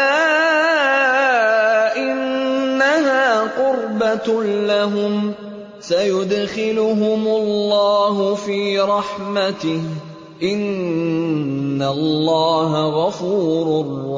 إِنَّهَا قُرْبَةٌ لَّهُمْ سَيُدْخِلُهُمُ اللَّهُ فِي رَحْمَتِهِ ان اللہ غفور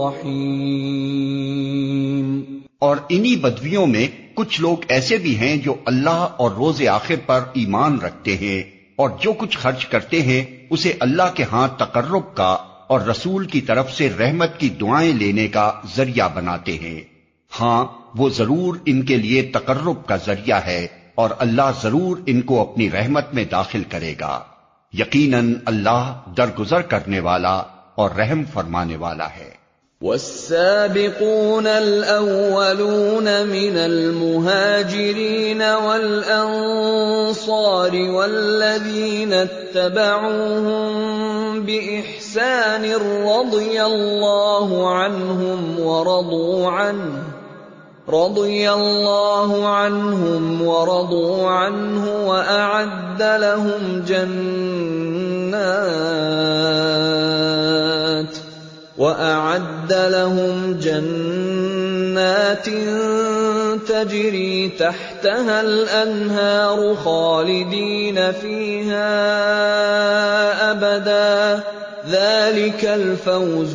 رحیم۔ اور انہی بدویوں میں کچھ لوگ ایسے بھی ہیں جو اللہ اور روز آخر پر ایمان رکھتے ہیں، اور جو کچھ خرچ کرتے ہیں اسے اللہ کے ہاں تقرب کا اور رسول کی طرف سے رحمت کی دعائیں لینے کا ذریعہ بناتے ہیں۔ ہاں وہ ضرور ان کے لیے تقرب کا ذریعہ ہے، اور اللہ ضرور ان کو اپنی رحمت میں داخل کرے گا۔ یقیناً اللہ درگزر کرنے والا اور رحم فرمانے والا ہے۔ والسابقون الأولون من المهاجرين والأنصار والذين اتبعوهم بإحسان رضي الله عنهم ورضوا عنه وأعد لهم جنات تجري تحتها الأنهار خالدين فيها أبدا ذلك الفوز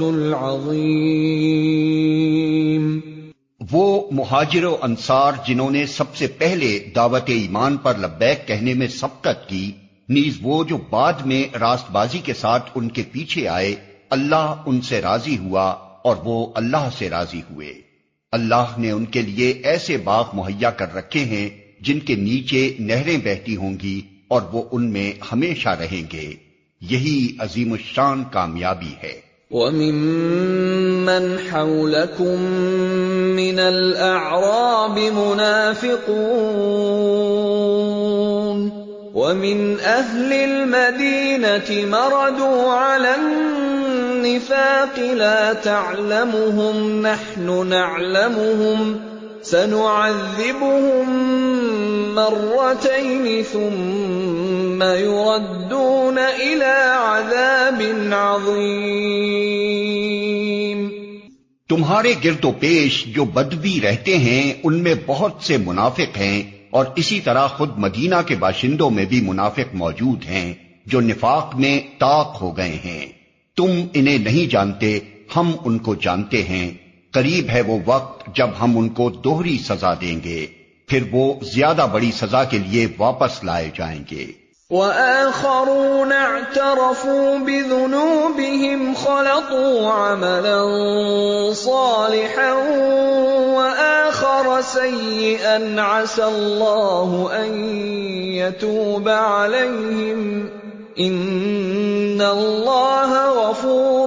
العظيم۔ وہ مہاجر و انصار جنہوں نے سب سے پہلے دعوت ایمان پر لبیک کہنے میں سبقت کی، نیز وہ جو بعد میں راست بازی کے ساتھ ان کے پیچھے آئے، اللہ ان سے راضی ہوا اور وہ اللہ سے راضی ہوئے۔ اللہ نے ان کے لیے ایسے باغ مہیا کر رکھے ہیں جن کے نیچے نہریں بہتی ہوں گی، اور وہ ان میں ہمیشہ رہیں گے۔ یہی عظیم الشان کامیابی ہے۔ وَمِمَّنْ حَوْلَكُمْ مِنَ الْأَعْرَابِ مُنَافِقُونَ وَمِنْ أَهْلِ الْمَدِينَةِ مَرَدُوا عَلَى النِّفَاقِ لَا تَعْلَمُهُمْ نَحْنُ نَعْلَمُهُمْ سَنُعَذِّبُهُمْ مَرَّتَيْنِ ثُمَّ يُرَدُّونَ إِلَى عَذَابٍ عَظِيمٍ۔ تمہارے گرد و پیش جو بدوی رہتے ہیں ان میں بہت سے منافق ہیں، اور اسی طرح خود مدینہ کے باشندوں میں بھی منافق موجود ہیں جو نفاق میں طاق ہو گئے ہیں۔ تم انہیں نہیں جانتے، ہم ان کو جانتے ہیں۔ قریب ہے وہ وقت جب ہم ان کو دوہری سزا دیں گے، پھر وہ زیادہ بڑی سزا کے لیے واپس لائے جائیں گے۔ وَآخَرُونَ اعْتَرَفُوا بِذُنُوبِهِمْ خَلَطُوا عَمَلًا صَالِحًا وَآخَرَ سَيِّئًا عَسَى اللَّهُ أَن يَتُوبَ عَلَيْهِمْ إِنَّ اللَّهَ غَفُورٌ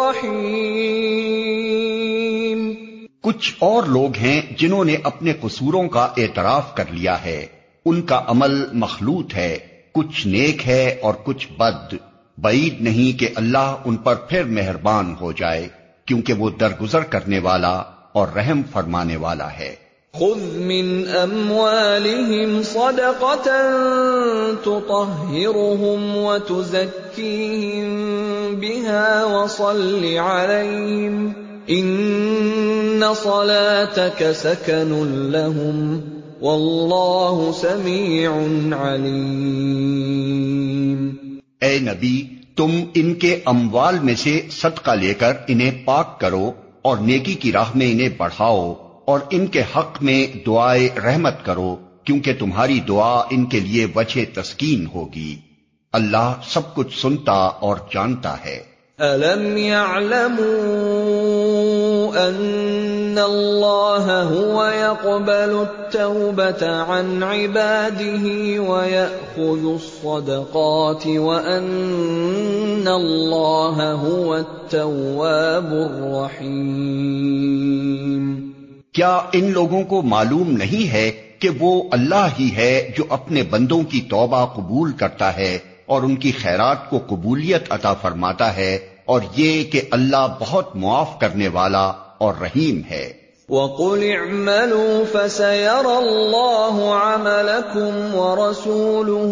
رَّحِيمٌ۔ کچھ اور لوگ ہیں جنہوں نے اپنے قصوروں کا اعتراف کر لیا ہے، ان کا عمل مخلوط ہے، کچھ نیک ہے اور کچھ بد۔ بعید نہیں کہ اللہ ان پر پھر مہربان ہو جائے، کیونکہ وہ درگزر کرنے والا اور رحم فرمانے والا ہے۔ خذ من اموالهم صدقة تطهرهم وتزكيهم بها وصل عليهم ان صلاتك سكن لهم واللہ سمیع علیم۔ اے نبی، تم ان کے اموال میں سے صدقہ لے کر انہیں پاک کرو اور نیکی کی راہ میں انہیں بڑھاؤ، اور ان کے حق میں دعائے رحمت کرو، کیونکہ تمہاری دعا ان کے لیے وجہ تسکین ہوگی۔ اللہ سب کچھ سنتا اور جانتا ہے۔ أَلَمْ يَعْلَمُوا أَنَّ اللَّهَ هُوَ يَقْبَلُ التَّوْبَةَ عَنْ عِبَادِهِ وَيَأْخُذُ الصَّدَقَاتِ وَأَنَّ اللَّهَ هُوَ التَّوَّابُ الرَّحِيمُ۔ کیا ان لوگوں کو معلوم نہیں ہے کہ وہ اللہ ہی ہے جو اپنے بندوں کی توبہ قبول کرتا ہے اور ان کی خیرات کو قبولیت عطا فرماتا ہے، اور یہ کہ اللہ بہت معاف کرنے والا اور رحیم ہے۔ وَقُلِ اعْمَلُوا فَسَيَرَى اللَّهُ عَمَلَكُمْ وَرَسُولُهُ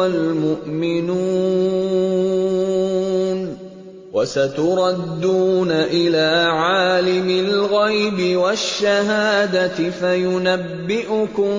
وَالْمُؤْمِنُونَ وَسَتُرَدُّونَ إِلَى عَالِمِ الْغَيْبِ وَالشَّهَادَةِ فَيُنَبِّئُكُم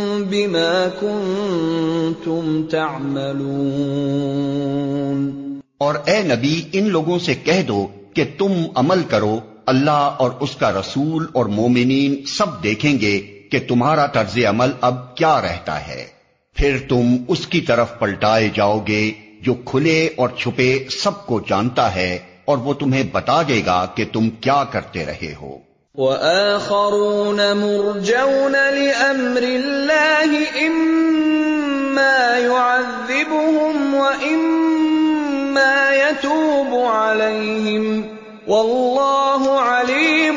بِمَا كُنتُمْ تَعْمَلُونَ۔ اور اے نبی ان لوگوں سے کہہ دو کہ تم عمل کرو، اللہ اور اس کا رسول اور مومنین سب دیکھیں گے کہ تمہارا طرز عمل اب کیا رہتا ہے، پھر تم اس کی طرف پلٹائے جاؤ گے جو کھلے اور چھپے سب کو جانتا ہے، اور وہ تمہیں بتا دے گا کہ تم کیا کرتے رہے ہو۔ وَآخَرُونَ مُرْجَوْنَ لِأَمْرِ اللَّهِ إِمَّا يُعَذِّبُهُمْ وَإِمَّا يَتُوبُ عَلَيْهِمْ وَاللَّهُ عَلِيمٌ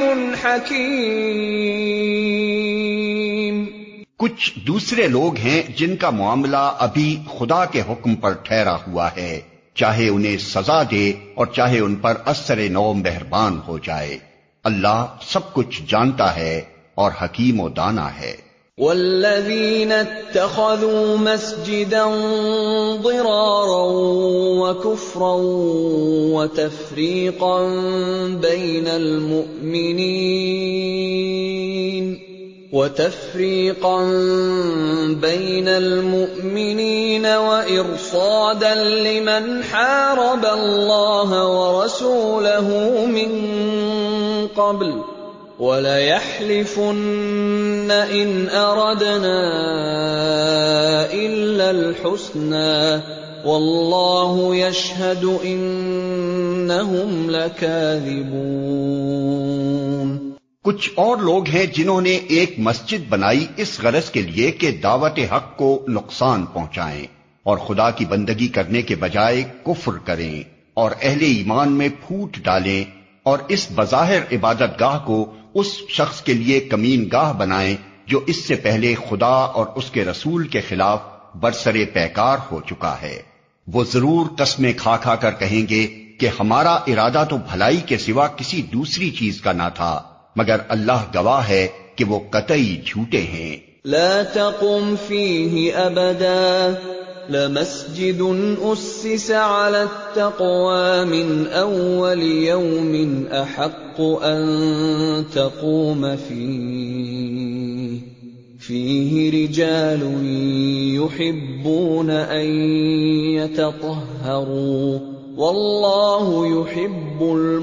حَكِيمٌ۔ کچھ دوسرے لوگ ہیں جن کا معاملہ ابھی خدا کے حکم پر ٹھہرا ہوا ہے، چاہے انہیں سزا دے اور چاہے ان پر اثر نو مہربان ہو جائے، اللہ سب کچھ جانتا ہے اور حکیم و دانا ہے۔ والذین اتخذوا مسجدا ضرارا وكفرا وتفریقا بین المؤمنین وإرصادا لمن حارب اللہ ورسولہ من قبل وَلَيَحْلِفُنَّ إِنْ أَرَدْنَا إِلَّا الْحُسْنَى وَاللَّهُ يَشْهَدُ إِنَّهُمْ لَكَاذِبُونَ۔ کچھ اور لوگ ہیں جنہوں نے ایک مسجد بنائی اس غرض کے لیے کہ دعوت حق کو نقصان پہنچائیں اور خدا کی بندگی کرنے کے بجائے کفر کریں اور اہل ایمان میں پھوٹ ڈالیں، اور اس بظاہر عبادت گاہ کو اس شخص کے لیے کمین گاہ بنائیں جو اس سے پہلے خدا اور اس کے رسول کے خلاف برسرے پیکار ہو چکا ہے۔ وہ ضرور قسمیں کھا کھا کر کہیں گے کہ ہمارا ارادہ تو بھلائی کے سوا کسی دوسری چیز کا نہ تھا، مگر اللہ گواہ ہے کہ وہ قطعی جھوٹے ہیں۔ لا تقم فيه ابدا لمسجد اسس على التقوى من اول يوم احق ان تقوم فيه رجال يحبون ان يتطهروا والله يحب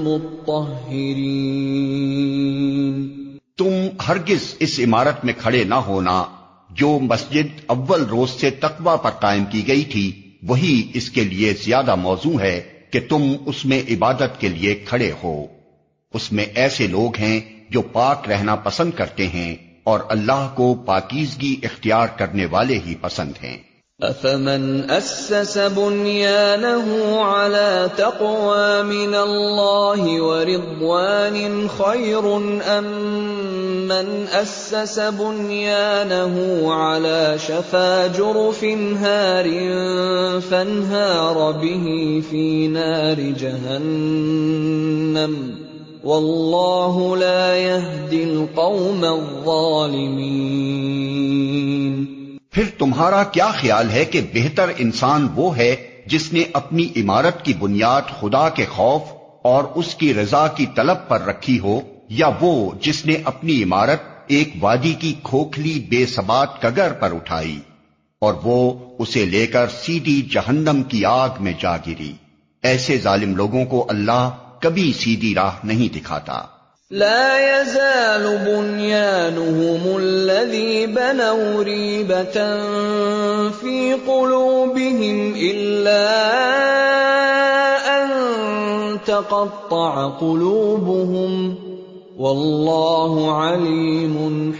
المطهرين۔ تم ہرگز اس عمارت میں کھڑے نہ ہونا جو مسجد اول روز سے تقوی پر قائم کی گئی تھی، وہی اس کے لیے زیادہ موزوں ہے کہ تم اس میں عبادت کے لیے کھڑے ہو۔ اس میں ایسے لوگ ہیں جو پاک رہنا پسند کرتے ہیں اور اللہ کو پاکیزگی اختیار کرنے والے ہی پسند ہیں۔ أَفَمَنْ أَسَّسَ بُنْيَانَهُ عَلَى تَقْوَى مِنَ اللَّهِ وَرِضْوَانٍ خَيْرٌ أَمْ مَنْ أَسَّسَ بُنْيَانَهُ عَلَى شَفَا جُرُفٍ هَارٍ فَانْهَارَ بِهِ فِي نَارِ جَهَنَّمَ وَاللَّهُ لَا يَهْدِي الْقَوْمَ الظَّالِمِينَ۔ پھر تمہارا کیا خیال ہے کہ بہتر انسان وہ ہے جس نے اپنی عمارت کی بنیاد خدا کے خوف اور اس کی رضا کی طلب پر رکھی ہو، یا وہ جس نے اپنی عمارت ایک وادی کی کھوکھلی بے ثبات کگر پر اٹھائی اور وہ اسے لے کر سیدھی جہنم کی آگ میں جا گری۔ ایسے ظالم لوگوں کو اللہ کبھی سیدھی راہ نہیں دکھاتا۔ لا يزال بنيانهم الذي بنوا ريبة في قلوبهم إلا أن تقطع قلوبهم والله عليم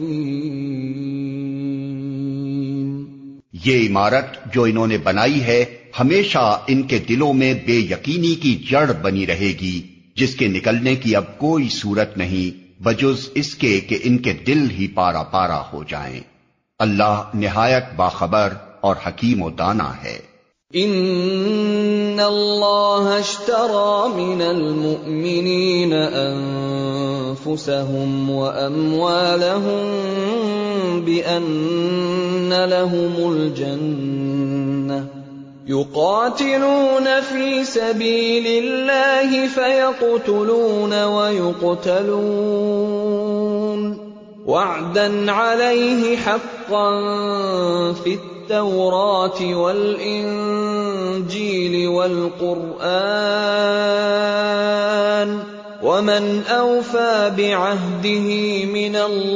حكيم۔ یہ عمارت جو انہوں نے بنائی ہے ہمیشہ ان کے دلوں میں بے یقینی کی جڑ بنی رہے گی، جس کے نکلنے کی اب کوئی صورت نہیں بجز اس کے کہ ان کے دل ہی پارا پارا ہو جائیں۔ اللہ نہایت باخبر اور حکیم و دانا ہے۔ ان اللہ اشترى من المؤمنین انفسهم واموالهم بان لهم الجنہ يقاتلون في سبيل الله فيقتلون ويقتلون وعدا عليه حقا في التوراة والإنجيل وَالْإِنْجِيلِ وَالْقُرْآنِ وَمَنْ أَوْفَى بِعَهْدِهِ مِنَ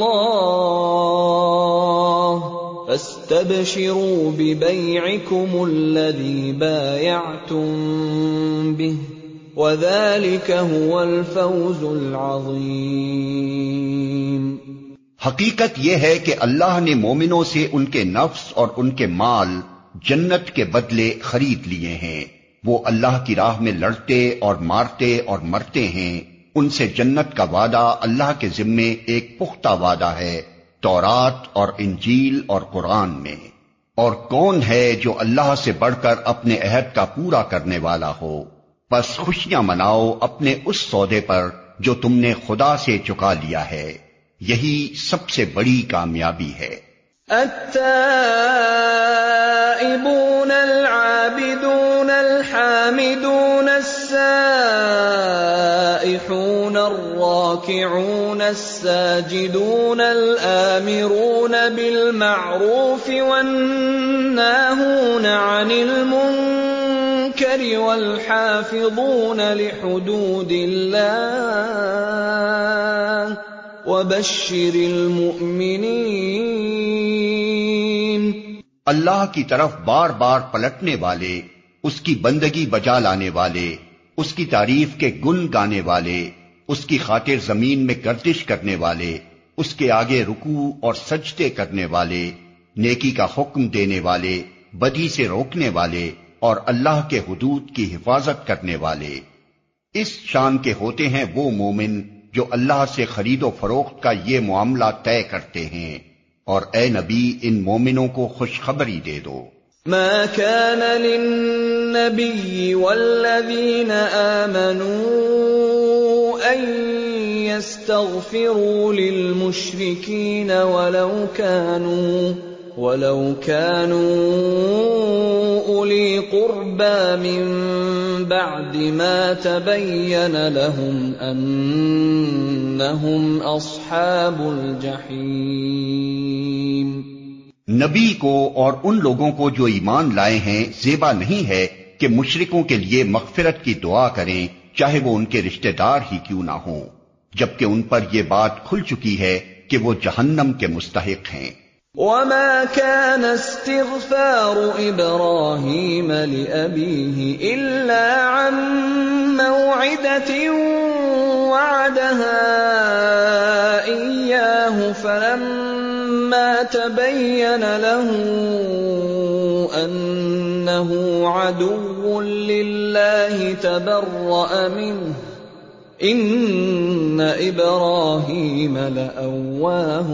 اللَّهِ فَاسْتَبْشِرُوا بِبَيْعِكُمُ الَّذِي بَايَعْتُمْ بِهِ وَذَلِكَ هُوَ الْفَوْزُ الْعَظِيمُ۔ حقیقت یہ ہے کہ اللہ نے مومنوں سے ان کے نفس اور ان کے مال جنت کے بدلے خرید لیے ہیں۔ وہ اللہ کی راہ میں لڑتے اور مارتے اور مرتے ہیں، ان سے جنت کا وعدہ اللہ کے ذمے ایک پختہ وعدہ ہے، تورات اور انجیل اور قرآن میں۔ اور کون ہے جو اللہ سے بڑھ کر اپنے عہد کا پورا کرنے والا ہو؟ بس خوشیاں مناؤ اپنے اس سودے پر جو تم نے خدا سے چکا لیا ہے، یہی سب سے بڑی کامیابی ہے۔ التائبون العابدون الحامدون السائحون الراكعون الساجدون الآمرون بالمعروف والناهون عن المنكر والحافظون لحدود الله وبشر المؤمنین۔ اللہ کی طرف بار بار پلٹنے والے، اس کی بندگی بجا لانے والے، اس کی تعریف کے گن گانے والے، اس کی خاطر زمین میں گردش کرنے والے، اس کے آگے رکوع اور سجدے کرنے والے، نیکی کا حکم دینے والے، بدی سے روکنے والے اور اللہ کے حدود کی حفاظت کرنے والے۔ اس شان کے ہوتے ہیں وہ مومن جو اللہ سے خرید و فروخت کا یہ معاملہ طے کرتے ہیں، اور اے نبی ان مومنوں کو خوشخبری دے دو۔ ما كان للنبي والذين آمنوا أن يستغفروا للمشركين ولو كانوا أولي قربى من بعد ما تبين لهم أنهم أصحاب الجحيم۔ نبی کو اور ان لوگوں کو جو ایمان لائے ہیں زیبا نہیں ہے کہ مشرکوں کے لیے مغفرت کی دعا کریں، چاہے وہ ان کے رشتہ دار ہی کیوں نہ ہوں، جبکہ ان پر یہ بات کھل چکی ہے کہ وہ جہنم کے مستحق ہیں۔ وما كان استغفار إبراهيم لأبيه إلا عن موعدة وعدها إياه فلما تبين له أنه عدو لله تبرأ منه إن إبراهيم لأواه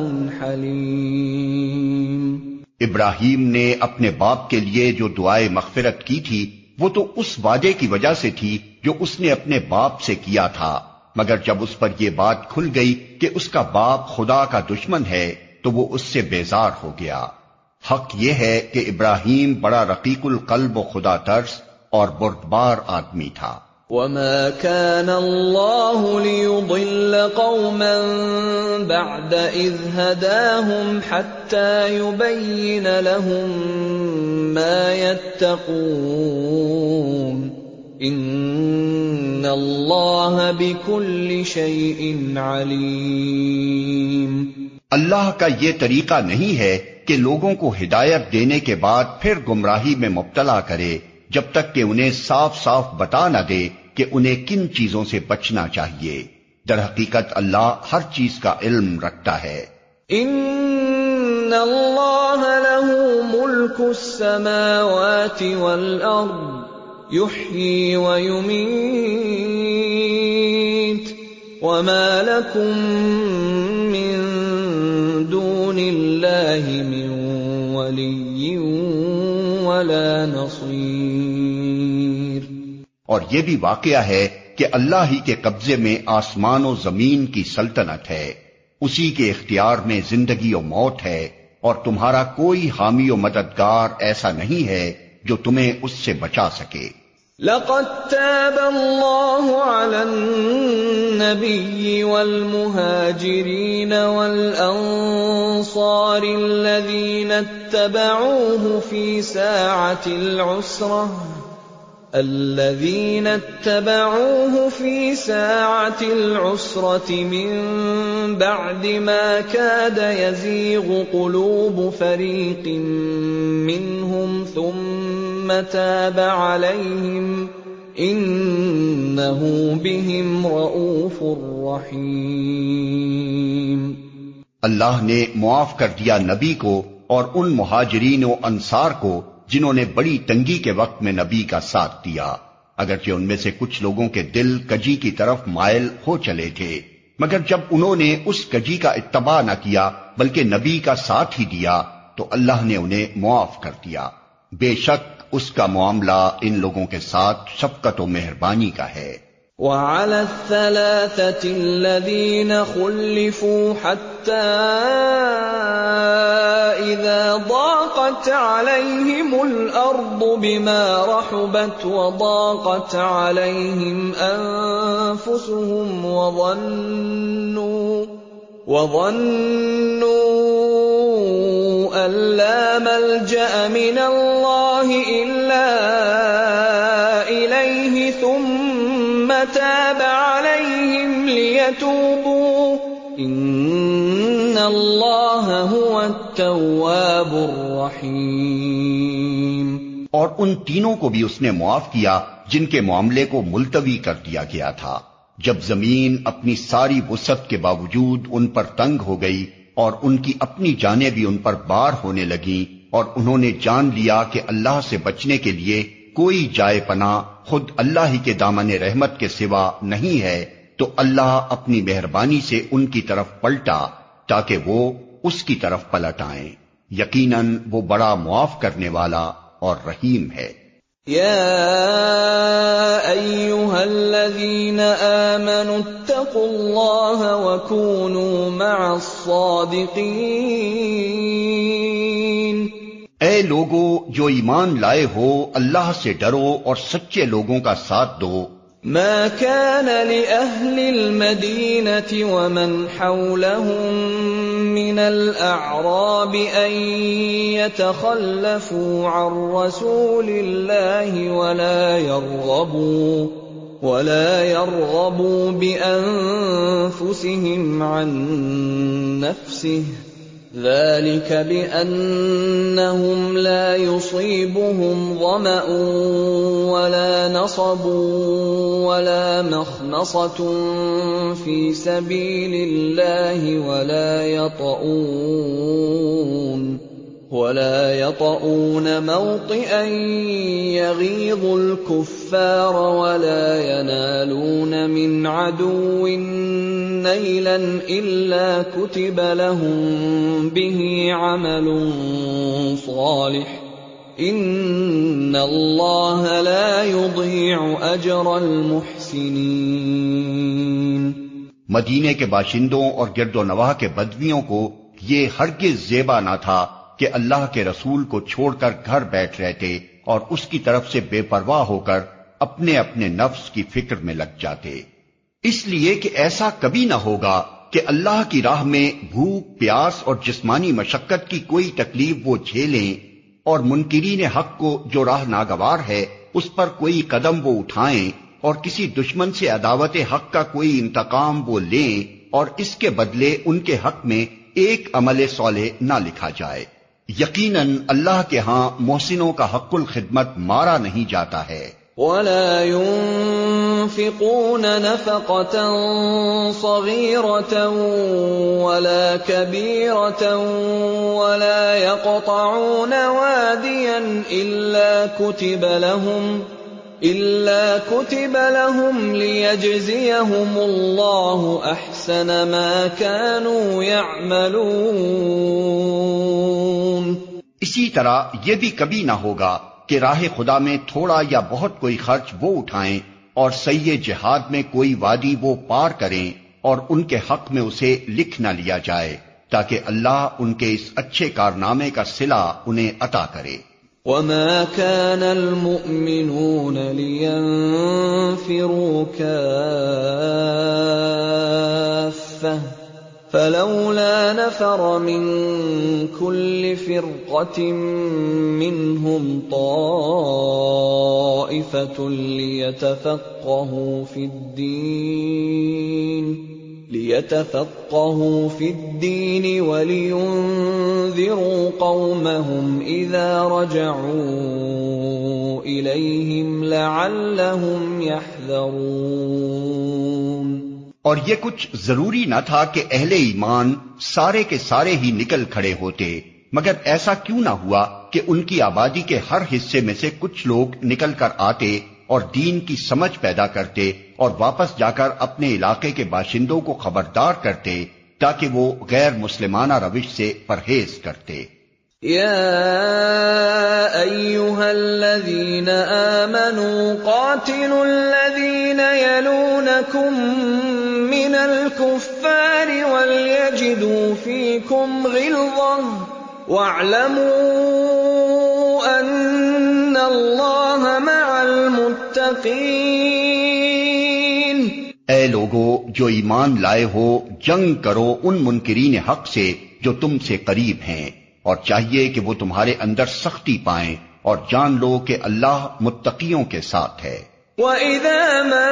حليم۔ ابراہیم نے اپنے باپ کے لیے جو دعائے مغفرت کی تھی وہ تو اس وعدے کی وجہ سے تھی جو اس نے اپنے باپ سے کیا تھا، مگر جب اس پر یہ بات کھل گئی کہ اس کا باپ خدا کا دشمن ہے تو وہ اس سے بیزار ہو گیا۔ حق یہ ہے کہ ابراہیم بڑا رقیق القلب و خدا ترس اور بردبار آدمی تھا۔ وما كان الله ليضل قوما بعد إذ هداهم حتى يبين لهم ما يتقون إن الله بكل شيء عليم۔ اللہ کا یہ طریقہ نہیں ہے کہ لوگوں کو ہدایت دینے کے بعد پھر گمراہی میں مبتلا کرے جب تک کہ انہیں صاف صاف بتا نہ دے کہ انہیں کن چیزوں سے بچنا چاہیے۔ در حقیقت اللہ ہر چیز کا علم رکھتا ہے۔ ان اللہ له ملک السماوات والارض یحیی ویمیت وما لکم من دون اللہ من ولی ولا نصیر۔ اور یہ بھی واقعہ ہے کہ اللہ ہی کے قبضے میں آسمان و زمین کی سلطنت ہے، اسی کے اختیار میں زندگی و موت ہے، اور تمہارا کوئی حامی و مددگار ایسا نہیں ہے جو تمہیں اس سے بچا سکے۔ لقد تاب اللہ علی النبی والمہاجرین والانصار الذین اتبعوه فی ساعة العسرة الذين اتبعوه في ساعة العسرة من بعد ما كاد يزيغ قلوب فريق منهم ثم تاب عليهم إنه بهم رؤوف رحيم۔ اللہ نے معاف کر دیا نبی کو اور ان مہاجرین و انصار کو جنہوں نے بڑی تنگی کے وقت میں نبی کا ساتھ دیا، اگرچہ ان میں سے کچھ لوگوں کے دل کجی کی طرف مائل ہو چلے تھے، مگر جب انہوں نے اس کجی کا اتباع نہ کیا بلکہ نبی کا ساتھ ہی دیا تو اللہ نے انہیں معاف کر دیا۔ بے شک اس کا معاملہ ان لوگوں کے ساتھ شفقت و مہربانی کا ہے۔ وعلى الثلاثة الذين خلفوا حتى إذا ضاقت عليهم الأرض بما رحبت وضاقت عليهم أنفسهم وظنوا أن لا ملجأ من الله إلا إليه ثم تاب عليهم ليتوبوا ان اللہ هو التواب الرحیم۔ اور ان تینوں کو بھی اس نے معاف کیا جن کے معاملے کو ملتوی کر دیا گیا تھا، جب زمین اپنی ساری وسعت کے باوجود ان پر تنگ ہو گئی اور ان کی اپنی جانیں بھی ان پر بار ہونے لگیں، اور انہوں نے جان لیا کہ اللہ سے بچنے کے لیے کوئی جائے پناہ خود اللہ ہی کے دامن رحمت کے سوا نہیں ہے، تو اللہ اپنی مہربانی سے ان کی طرف پلٹا تاکہ وہ اس کی طرف پلٹ آئیں، یقیناً وہ بڑا معاف کرنے والا اور رحیم ہے۔ یا ایھا الذین آمنوا اتقوا اللہ وکونوا مع الصادقین۔ اے لوگو جو ایمان لائے ہو، اللہ سے ڈرو اور سچے لوگوں کا ساتھ دو۔ ما كان لأهل المدينة ومن حولهم من الأعراب أن يتخلفوا عن رسول الله ولا يرغبوا بأنفسهم عن نفسه، ذلك بأنهم لا يصيبهم ظمأ ولا نصب ولا مخمصة في سبيل الله ولا يطؤون موطئا يغيظ الكفار ولا ينالون من عدو نيلا إلا كتب لهم به عمل صالح إن الله لا يضيع أجر المحسنين۔ مدینے کے باشندوں اور گرد و نواح کے بدویوں کو یہ ہرگز زیبا نہ تھا کہ اللہ کے رسول کو چھوڑ کر گھر بیٹھ رہتے اور اس کی طرف سے بے پرواہ ہو کر اپنے اپنے نفس کی فکر میں لگ جاتے، اس لیے کہ ایسا کبھی نہ ہوگا کہ اللہ کی راہ میں بھوک، پیاس اور جسمانی مشقت کی کوئی تکلیف وہ جھیلیں، اور منکرین حق کو جو راہ ناگوار ہے اس پر کوئی قدم وہ اٹھائیں، اور کسی دشمن سے عداوت حق کا کوئی انتقام وہ لیں، اور اس کے بدلے ان کے حق میں ایک عمل صالح نہ لکھا جائے۔ یقیناً اللہ کے ہاں محسنوں کا حق الخدمت مارا نہیں جاتا ہے۔ ولا ينفقون نفقة صغيرة ولا كبيرة ولا يقطعون واديا إلا كتب لهم ليجزيهم الله أحسن ما كانوا يعملون۔ اسی طرح یہ بھی کبھی نہ ہوگا کہ راہ خدا میں تھوڑا یا بہت کوئی خرچ وہ اٹھائیں اور سعی جہاد میں کوئی وادی وہ پار کریں اور ان کے حق میں اسے لکھ نہ لیا جائے تاکہ اللہ ان کے اس اچھے کارنامے کا صلہ انہیں عطا کرے۔ وما كان المؤمنون لينفروا كافة فلولا نفر من كل فرقة منهم طائفة طَائِفَةٌ لِيَتَفَقَّهُوا فِي الدِّينِ وَلِيُنذِرُوا قَوْمَهُمْ إِذَا رَجَعُوا إِلَيْهِمْ لَعَلَّهُمْ يَحْذَرُونَ۔ اور یہ کچھ ضروری نہ تھا کہ اہل ایمان سارے کے سارے ہی نکل کھڑے ہوتے، مگر ایسا کیوں نہ ہوا کہ ان کی آبادی کے ہر حصے میں سے کچھ لوگ نکل کر آتے اور دین کی سمجھ پیدا کرتے اور واپس جا کر اپنے علاقے کے باشندوں کو خبردار کرتے تاکہ وہ غیر مسلمانہ روش سے پرہیز کرتے۔ یا ایھا الذین آمنوا قاتلوا الذین یلونکم من الکفار ولیجدوا فیکم غلظہ وَاعْلَمُوا أَنَّ اللَّهَ مَعَ الْمُتَّقِينَ۔ اے لوگو جو ایمان لائے ہو، جنگ کرو ان منکرین حق سے جو تم سے قریب ہیں، اور چاہیے کہ وہ تمہارے اندر سختی پائیں، اور جان لو کہ اللہ متقیوں کے ساتھ ہے۔ وَإِذَا مَا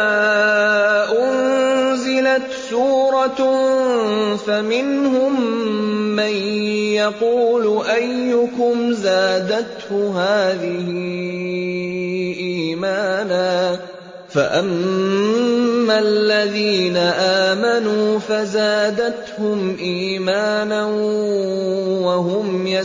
أُنزِلَتْ سُورَةٌ فَمِنْهُم مَّن يَقُولُ أَيُّكُمْ زَادَتْهُ هَٰذِهِ إِيمَانًا فَأَمَّا الَّذِينَ آمَنُوا فَزَادَتْهُمْ إِيمَانًا وَهُمْ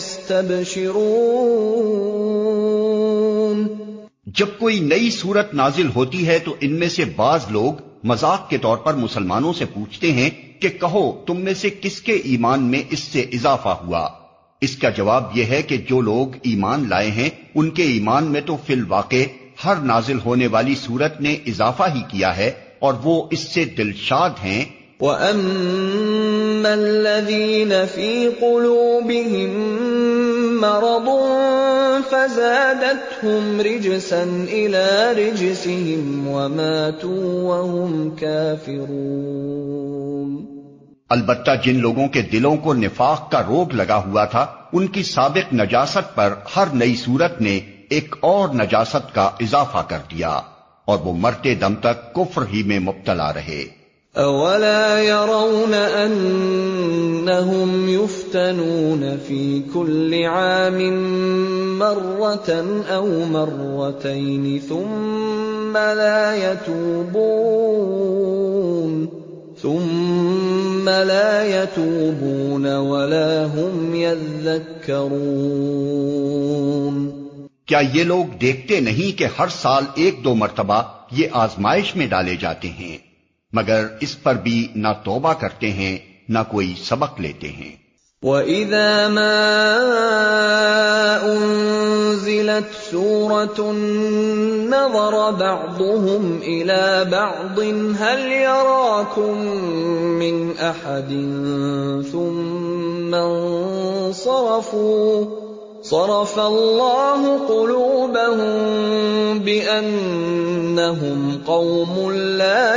يَسْتَبْشِرُونَ۔ جب کوئی نئی صورت نازل ہوتی ہے تو ان میں سے بعض لوگ مذاق کے طور پر مسلمانوں سے پوچھتے ہیں کہ کہو تم میں سے کس کے ایمان میں اس سے اضافہ ہوا؟ اس کا جواب یہ ہے کہ جو لوگ ایمان لائے ہیں ان کے ایمان میں تو فی الواقع ہر نازل ہونے والی صورت نے اضافہ ہی کیا ہے اور وہ اس سے دلشاد ہیں۔ وَأَمَّا الَّذِينَ فِي قُلُوبِهِم مَّرَضٌ فَزَادَتْهُمْ رِجْسًا إِلَىٰ رِجْسِهِمْ وَمَاتُوا وَهُمْ كَافِرُونَ۔ البتہ جن لوگوں کے دلوں کو نفاق کا روگ لگا ہوا تھا ان کی سابق نجاست پر ہر نئی صورت نے ایک اور نجاست کا اضافہ کر دیا اور وہ مرتے دم تک کفر ہی میں مبتلا رہے۔ أَوَلَا يَرَوْنَ أَنَّهُمْ يُفْتَنُونَ فِي كُلِّ عَامٍ مَّرَّةً أَوْ مَرَّتَيْنِ ثُمَّ لَا يَتُوبُونَ وَلَا هُمْ يَذَّكَّرُونَ۔ کیا یہ لوگ دیکھتے نہیں کہ ہر سال ایک دو مرتبہ یہ آزمائش میں ڈالے جاتے ہیں، مگر اس پر بھی نہ توبہ کرتے ہیں نہ کوئی سبق لیتے ہیں۔ وَإِذَا مَا أُنزِلَتْ سُورَةٌ نَّظَرَ بَعْضُهُمْ إِلَىٰ بَعْضٍ هَلْ يَرَاكُم مِّنْ أَحَدٍ ثُمَّ انصَرَفُوا صَرَفَ اللَّهُ قُلُوبَهُم بِأَنَّهُمْ قَوْمٌ لَّا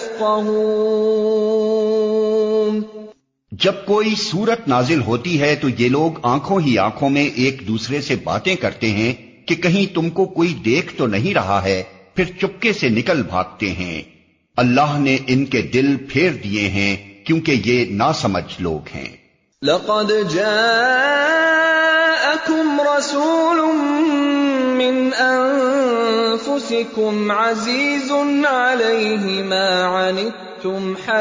يَفْقَهُونَ۔ جب کوئی صورت نازل ہوتی ہے تو یہ لوگ آنکھوں ہی آنکھوں میں ایک دوسرے سے باتیں کرتے ہیں کہ کہیں تم کو کوئی دیکھ تو نہیں رہا ہے، پھر چپکے سے نکل بھاگتے ہیں۔ اللہ نے ان کے دل پھیر دیے ہیں کیونکہ یہ ناسمجھ لوگ ہیں۔ لَقَدْ جَاءَكُمْ رَسُولٌ مِّنْ أَنفُسِكُمْ عَزِيزٌ عَلَيْهِ مَا عَنِتُّمْ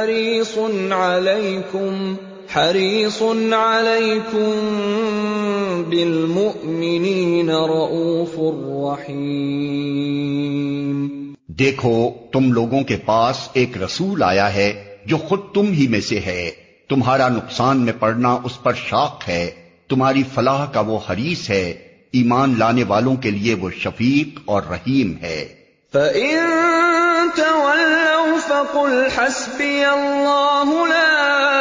حَرِيصٌ عَلَيْكُمْ بِالْمُؤْمِنِينَ رَءُوفٌ رَحِيمٌ۔ دیکھو تم لوگوں کے پاس ایک رسول آیا ہے جو خود تم ہی میں سے ہے، تمہارا نقصان میں پڑنا اس پر شاق ہے، تمہاری فلاح کا وہ حریص ہے، ایمان لانے والوں کے لیے وہ شفیق اور رحیم ہے۔ فَإِن تَوَلَّوْا فَقُلْ حَسْبِيَ اللَّهُ لَا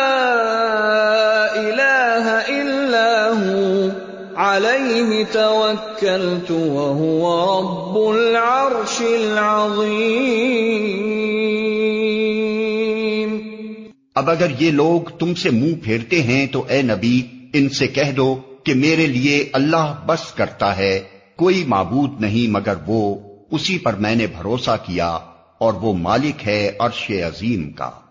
إِلَٰهَ إِلَّا هُوَ عَلَيْهِ تَوَكَّلْتُ وَهُوَ رَبُّ الْعَرْشِ الْعَظِيمِ۔ اب اگر یہ لوگ تم سے منہ پھیرتے ہیں تو اے نبی ان سے کہہ دو کہ میرے لیے اللہ بس کرتا ہے، کوئی معبود نہیں مگر وہ اسی پر میں نے بھروسہ کیا اور وہ مالک ہے عرش عظیم کا۔